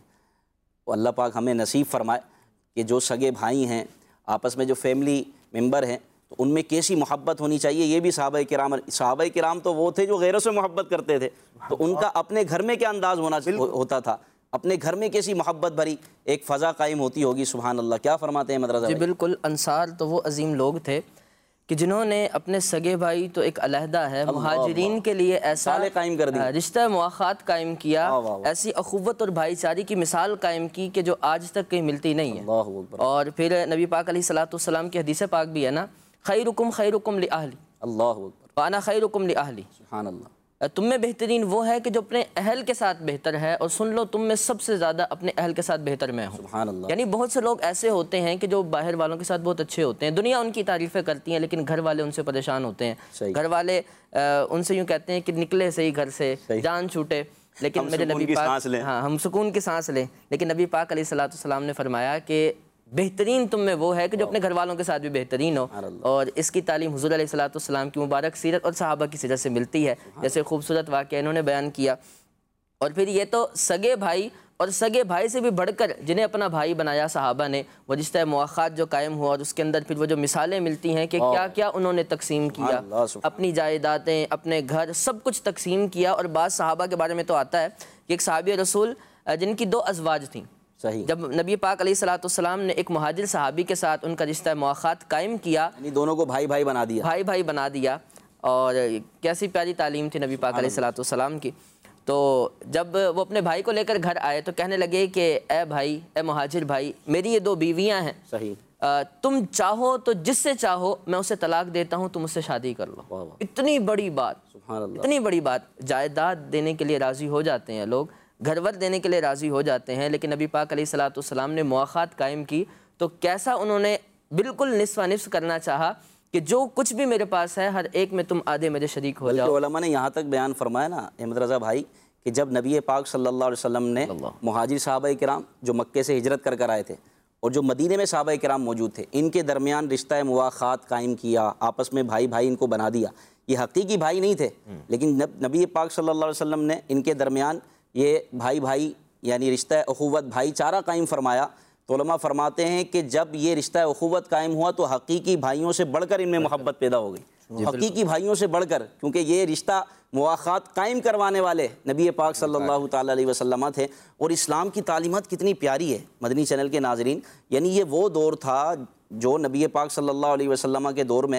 وہ اللہ پاک ہمیں نصیب فرمائے کہ جو سگے بھائی ہیں، آپس میں جو فیملی ممبر ہیں، تو ان میں کیسی محبت ہونی چاہیے۔ یہ بھی صحابہ کرام صحابہ کرام تو وہ تھے جو غیروں سے محبت کرتے تھے، تو ان کا اپنے گھر میں کیا انداز ہونا ہوتا تھا، اپنے گھر میں کیسی محبت بھری ایک فضا قائم ہوتی ہوگی۔ سبحان اللہ، کیا فرماتے ہیں مدرسہ؟ جی بالکل، انصار تو وہ عظیم لوگ تھے کہ جنہوں نے اپنے سگے بھائی تو ایک علیحدہ ہے، مہاجرین کے لیے ایسا قائم کر دیا، رشتہ مواخات قائم کیا، ایسی اخوت اور بھائی چارے کی مثال قائم کی کہ جو آج تک کہیں ملتی نہیں ہے۔ اور پھر نبی پاک علیہ الصلوۃ والسلام کی حدیث پاک بھی ہے نا، خیرکم خیرکم لأہلی، اللہ اکبر، وانا خیرکم لأہلی، سبحان اللہ، تم میں بہترین وہ ہے کہ جو اپنے اہل کے ساتھ بہتر ہے، اور سن لو تم میں سب سے زیادہ اپنے اہل کے ساتھ بہتر میں ہوں۔ سبحان اللہ۔ یعنی بہت سے لوگ ایسے ہوتے ہیں کہ جو باہر والوں کے ساتھ بہت اچھے ہوتے ہیں، دنیا ان کی تعریفیں کرتی ہیں، لیکن گھر والے ان سے پریشان ہوتے ہیں، گھر والے ان سے یوں کہتے ہیں کہ نکلے صحیح گھر سے، جان چھوٹے، لیکن میرے نبی پاک، ہاں ہم سکون کی سانس لیں، لیکن نبی پاک علیہ الصلوۃ والسلام نے فرمایا کہ بہترین تم میں وہ ہے کہ جو اپنے گھر والوں کے ساتھ بھی بہترین ہو، اور اس کی تعلیم حضور علیہ الصلوۃ والسلام کی مبارک سیرت اور صحابہ کی سیرت سے ملتی ہے، جیسے خوبصورت واقعہ انہوں نے بیان کیا۔ اور پھر یہ تو سگے بھائی، اور سگے بھائی سے بھی بڑھ کر جنہیں اپنا بھائی بنایا صحابہ نے، وہ رشتہ مواخات جو قائم ہوا، اور اس کے اندر پھر وہ جو مثالیں ملتی ہیں کہ کیا کیا انہوں نے تقسیم کیا، اپنی جائیدادیں، اپنے گھر، سب کچھ تقسیم کیا۔ اور بعض صحابہ کے بارے میں تو آتا ہے کہ ایک صحابی رسول جن کی دو ازواج تھیں، جب نبی پاک علیہ الصلوۃ والسلام نے ایک مہاجر صحابی کے ساتھ ان کا رشتہ مواخات قائم کیا، یعنی دونوں کو بھائی بھائی بنا دیا، بھائی بھائی بنا دیا، اور کیسی پیاری تعلیم تھی نبی پاک علیہ الصلوۃ والسلام کی۔ تو جب وہ اپنے بھائی کو لے کر گھر آئے تو کہنے لگے کہ اے بھائی، اے مہاجر بھائی، میری یہ دو بیویاں ہیں، صحیح، تم چاہو تو جس سے چاہو میں اسے طلاق دیتا ہوں، تم اس سے شادی کر لو۔ اتنی بڑی بات، سبحان اللہ، اتنی بڑی بات، جائیداد دینے کے لیے راضی ہو جاتے ہیں لوگ، گھر ور دینے کے لیے راضی ہو جاتے ہیں، لیکن نبی پاک علیہ الصلوۃ والسلام نے مواخات قائم کی تو کیسا انہوں نے بالکل نصف نصف کرنا چاہا کہ جو کچھ بھی میرے پاس ہے ہر ایک میں تم آدھے میرے شریک ہو جاؤ۔ علماء نے یہاں تک بیان فرمایا نا احمد رضا بھائی کہ جب نبی پاک صلی اللہ علیہ وسلم نے مہاجر صحابہ کرام جو مکے سے ہجرت کر کر آئے تھے اور جو مدینے میں صحابہ کرام موجود تھے، ان کے درمیان رشتہ مواخات قائم کیا، آپس میں بھائی بھائی ان کو بنا دیا۔ یہ حقیقی بھائی نہیں تھے، لیکن نبی پاک صلی اللہ علیہ وسلم نے ان کے درمیان یہ بھائی بھائی یعنی رشتہ اخوت بھائی چارہ قائم فرمایا۔ تو علماء فرماتے ہیں کہ جب یہ رشتہ اخوت قائم ہوا تو حقیقی بھائیوں سے بڑھ کر ان میں محبت پیدا ہو گئی، حقیقی بھائیوں سے بڑھ کر، کیونکہ یہ رشتہ مواخات قائم کروانے والے نبی پاک صلی اللہ تعالیٰ علیہ وسلم تھے۔ اور اسلام کی تعلیمات کتنی پیاری ہے مدنی چینل کے ناظرین، یعنی یہ وہ دور تھا جو نبی پاک صلی اللہ علیہ وسلم کے دور میں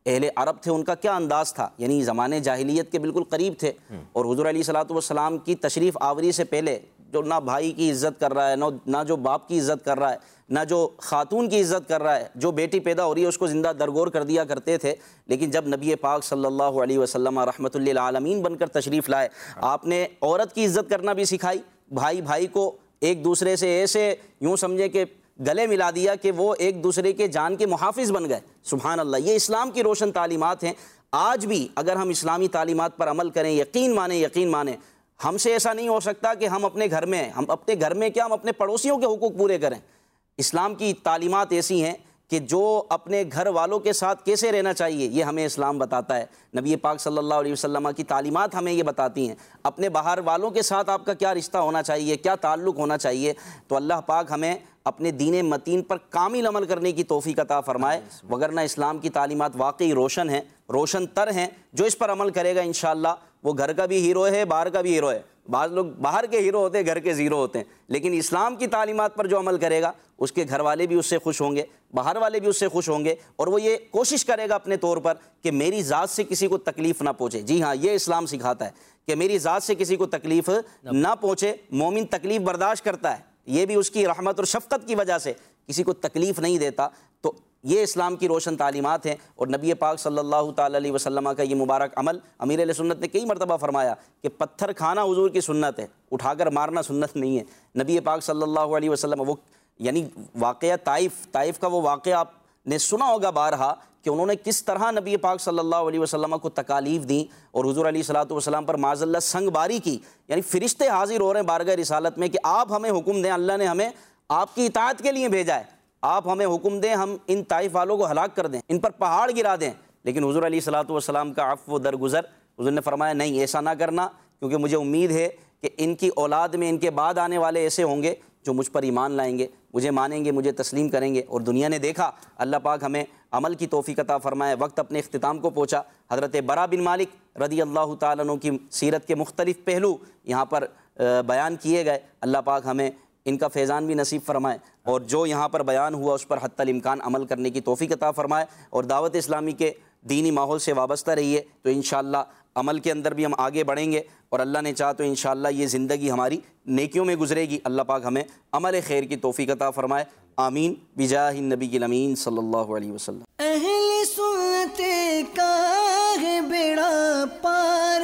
اہل عرب تھے ان کا کیا انداز تھا، یعنی زمانے جاہلیت کے بالکل قریب تھے، اور حضور علیہ الصلوۃ والسلام کی تشریف آوری سے پہلے جو نہ بھائی کی عزت کر رہا ہے، نہ جو باپ کی عزت کر رہا ہے، نہ جو خاتون کی عزت کر رہا ہے، جو بیٹی پیدا ہو رہی ہے اس کو زندہ درگور کر دیا کرتے تھے۔ لیکن جب نبی پاک صلی اللہ علیہ وسلم رحمۃ للعالمین بن کر تشریف لائے، آپ نے عورت کی عزت کرنا بھی سکھائی، بھائی بھائی کو ایک دوسرے سے ایسے یوں سمجھے کہ گلے ملا دیا کہ وہ ایک دوسرے کے جان کے محافظ بن گئے۔ سبحان اللہ، یہ اسلام کی روشن تعلیمات ہیں۔ آج بھی اگر ہم اسلامی تعلیمات پر عمل کریں، یقین مانیں یقین مانیں ہم سے ایسا نہیں ہو سکتا کہ ہم اپنے گھر میں ہم اپنے گھر میں کیا ہم اپنے پڑوسیوں کے حقوق پورے کریں۔ اسلام کی تعلیمات ایسی ہیں کہ جو اپنے گھر والوں کے ساتھ کیسے رہنا چاہیے یہ ہمیں اسلام بتاتا ہے، نبی پاک صلی اللہ علیہ وسلم کی تعلیمات ہمیں یہ بتاتی ہیں، اپنے باہر والوں کے ساتھ آپ کا کیا رشتہ ہونا چاہیے، کیا تعلق ہونا چاہیے۔ تو اللہ پاک ہمیں اپنے دین متین پر کامل عمل کرنے کی توفیق عطا فرمائے، وگرنہ اسلام کی تعلیمات واقعی روشن ہیں، روشن تر ہیں۔ جو اس پر عمل کرے گا انشاءاللہ وہ گھر کا بھی ہیرو ہے، باہر کا بھی ہیرو ہے۔ بعض لوگ باہر کے ہیرو ہوتے ہیں، گھر کے زیرو ہوتے ہیں، لیکن اسلام کی تعلیمات پر جو عمل کرے گا اس کے گھر والے بھی اس سے خوش ہوں گے، باہر والے بھی اس سے خوش ہوں گے، اور وہ یہ کوشش کرے گا اپنے طور پر کہ میری ذات سے کسی کو تکلیف نہ پہنچے۔ جی ہاں، یہ اسلام سکھاتا ہے کہ میری ذات سے کسی کو تکلیف نہ پہنچے۔ مومن تکلیف برداشت کرتا ہے، یہ بھی اس کی رحمت اور شفقت کی وجہ سے کسی کو تکلیف نہیں دیتا۔ تو یہ اسلام کی روشن تعلیمات ہیں، اور نبی پاک صلی اللہ تعالی علیہ وسلم کا یہ مبارک عمل امیر اہل سنت نے کئی مرتبہ فرمایا کہ پتھر کھانا حضور کی سنت ہے، اٹھا کر مارنا سنت نہیں ہے۔ نبی پاک صلی اللہ علیہ وسلم وہ یعنی واقعہ طائف طائف کا وہ واقعہ آپ نے سنا ہوگا بارہا کہ انہوں نے کس طرح نبی پاک صلی اللہ علیہ وسلم کو تکالیف دیں اور حضور علیہ الصلوۃ والسلام پر معاذ اللہ سنگ باری کی، یعنی فرشتے حاضر ہو رہے ہیں بارگاہ رسالت میں کہ آپ ہمیں حکم دیں، اللہ نے ہمیں آپ کی اطاعت کے لیے بھیجا ہے، آپ ہمیں حکم دیں ہم ان طائف والوں کو ہلاک کر دیں، ان پر پہاڑ گرا دیں۔ لیکن حضور علیہ الصلوۃ والسلام کا عفو و درگزر، حضور نے فرمایا نہیں ایسا نہ کرنا، کیونکہ مجھے امید ہے کہ ان کی اولاد میں ان کے بعد آنے والے ایسے ہوں گے جو مجھ پر ایمان لائیں گے، مجھے مانیں گے، مجھے تسلیم کریں گے۔ اور دنیا نے دیکھا، اللہ پاک ہمیں عمل کی توفیق عطا فرمائے۔ وقت اپنے اختتام کو پہنچا۔ حضرت برا بن مالک رضی اللہ تعالیٰ عنہ کی سیرت کے مختلف پہلو یہاں پر بیان کیے گئے۔ اللہ پاک ہمیں ان کا فیضان بھی نصیب فرمائے، اور جو یہاں پر بیان ہوا اس پر حتی الامکان عمل کرنے کی توفیق عطا فرمائے، اور دعوت اسلامی کے دینی ماحول سے وابستہ رہیے تو انشاءاللہ عمل کے اندر بھی ہم آگے بڑھیں گے، اور اللہ نے چاہا تو انشاءاللہ یہ زندگی ہماری نیکیوں میں گزرے گی۔ اللہ پاک ہمیں عمل خیر کی توفیق عطا فرمائے، آمین بجاہ النبی الامین صلی اللہ علیہ وسلم۔ اہل سنت کا ہے بیڑا پار،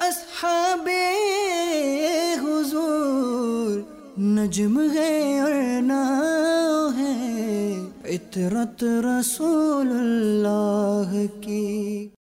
اصحاب حضور نجم ہے اور ناؤ ہے، عطرت رسول اللہ کی۔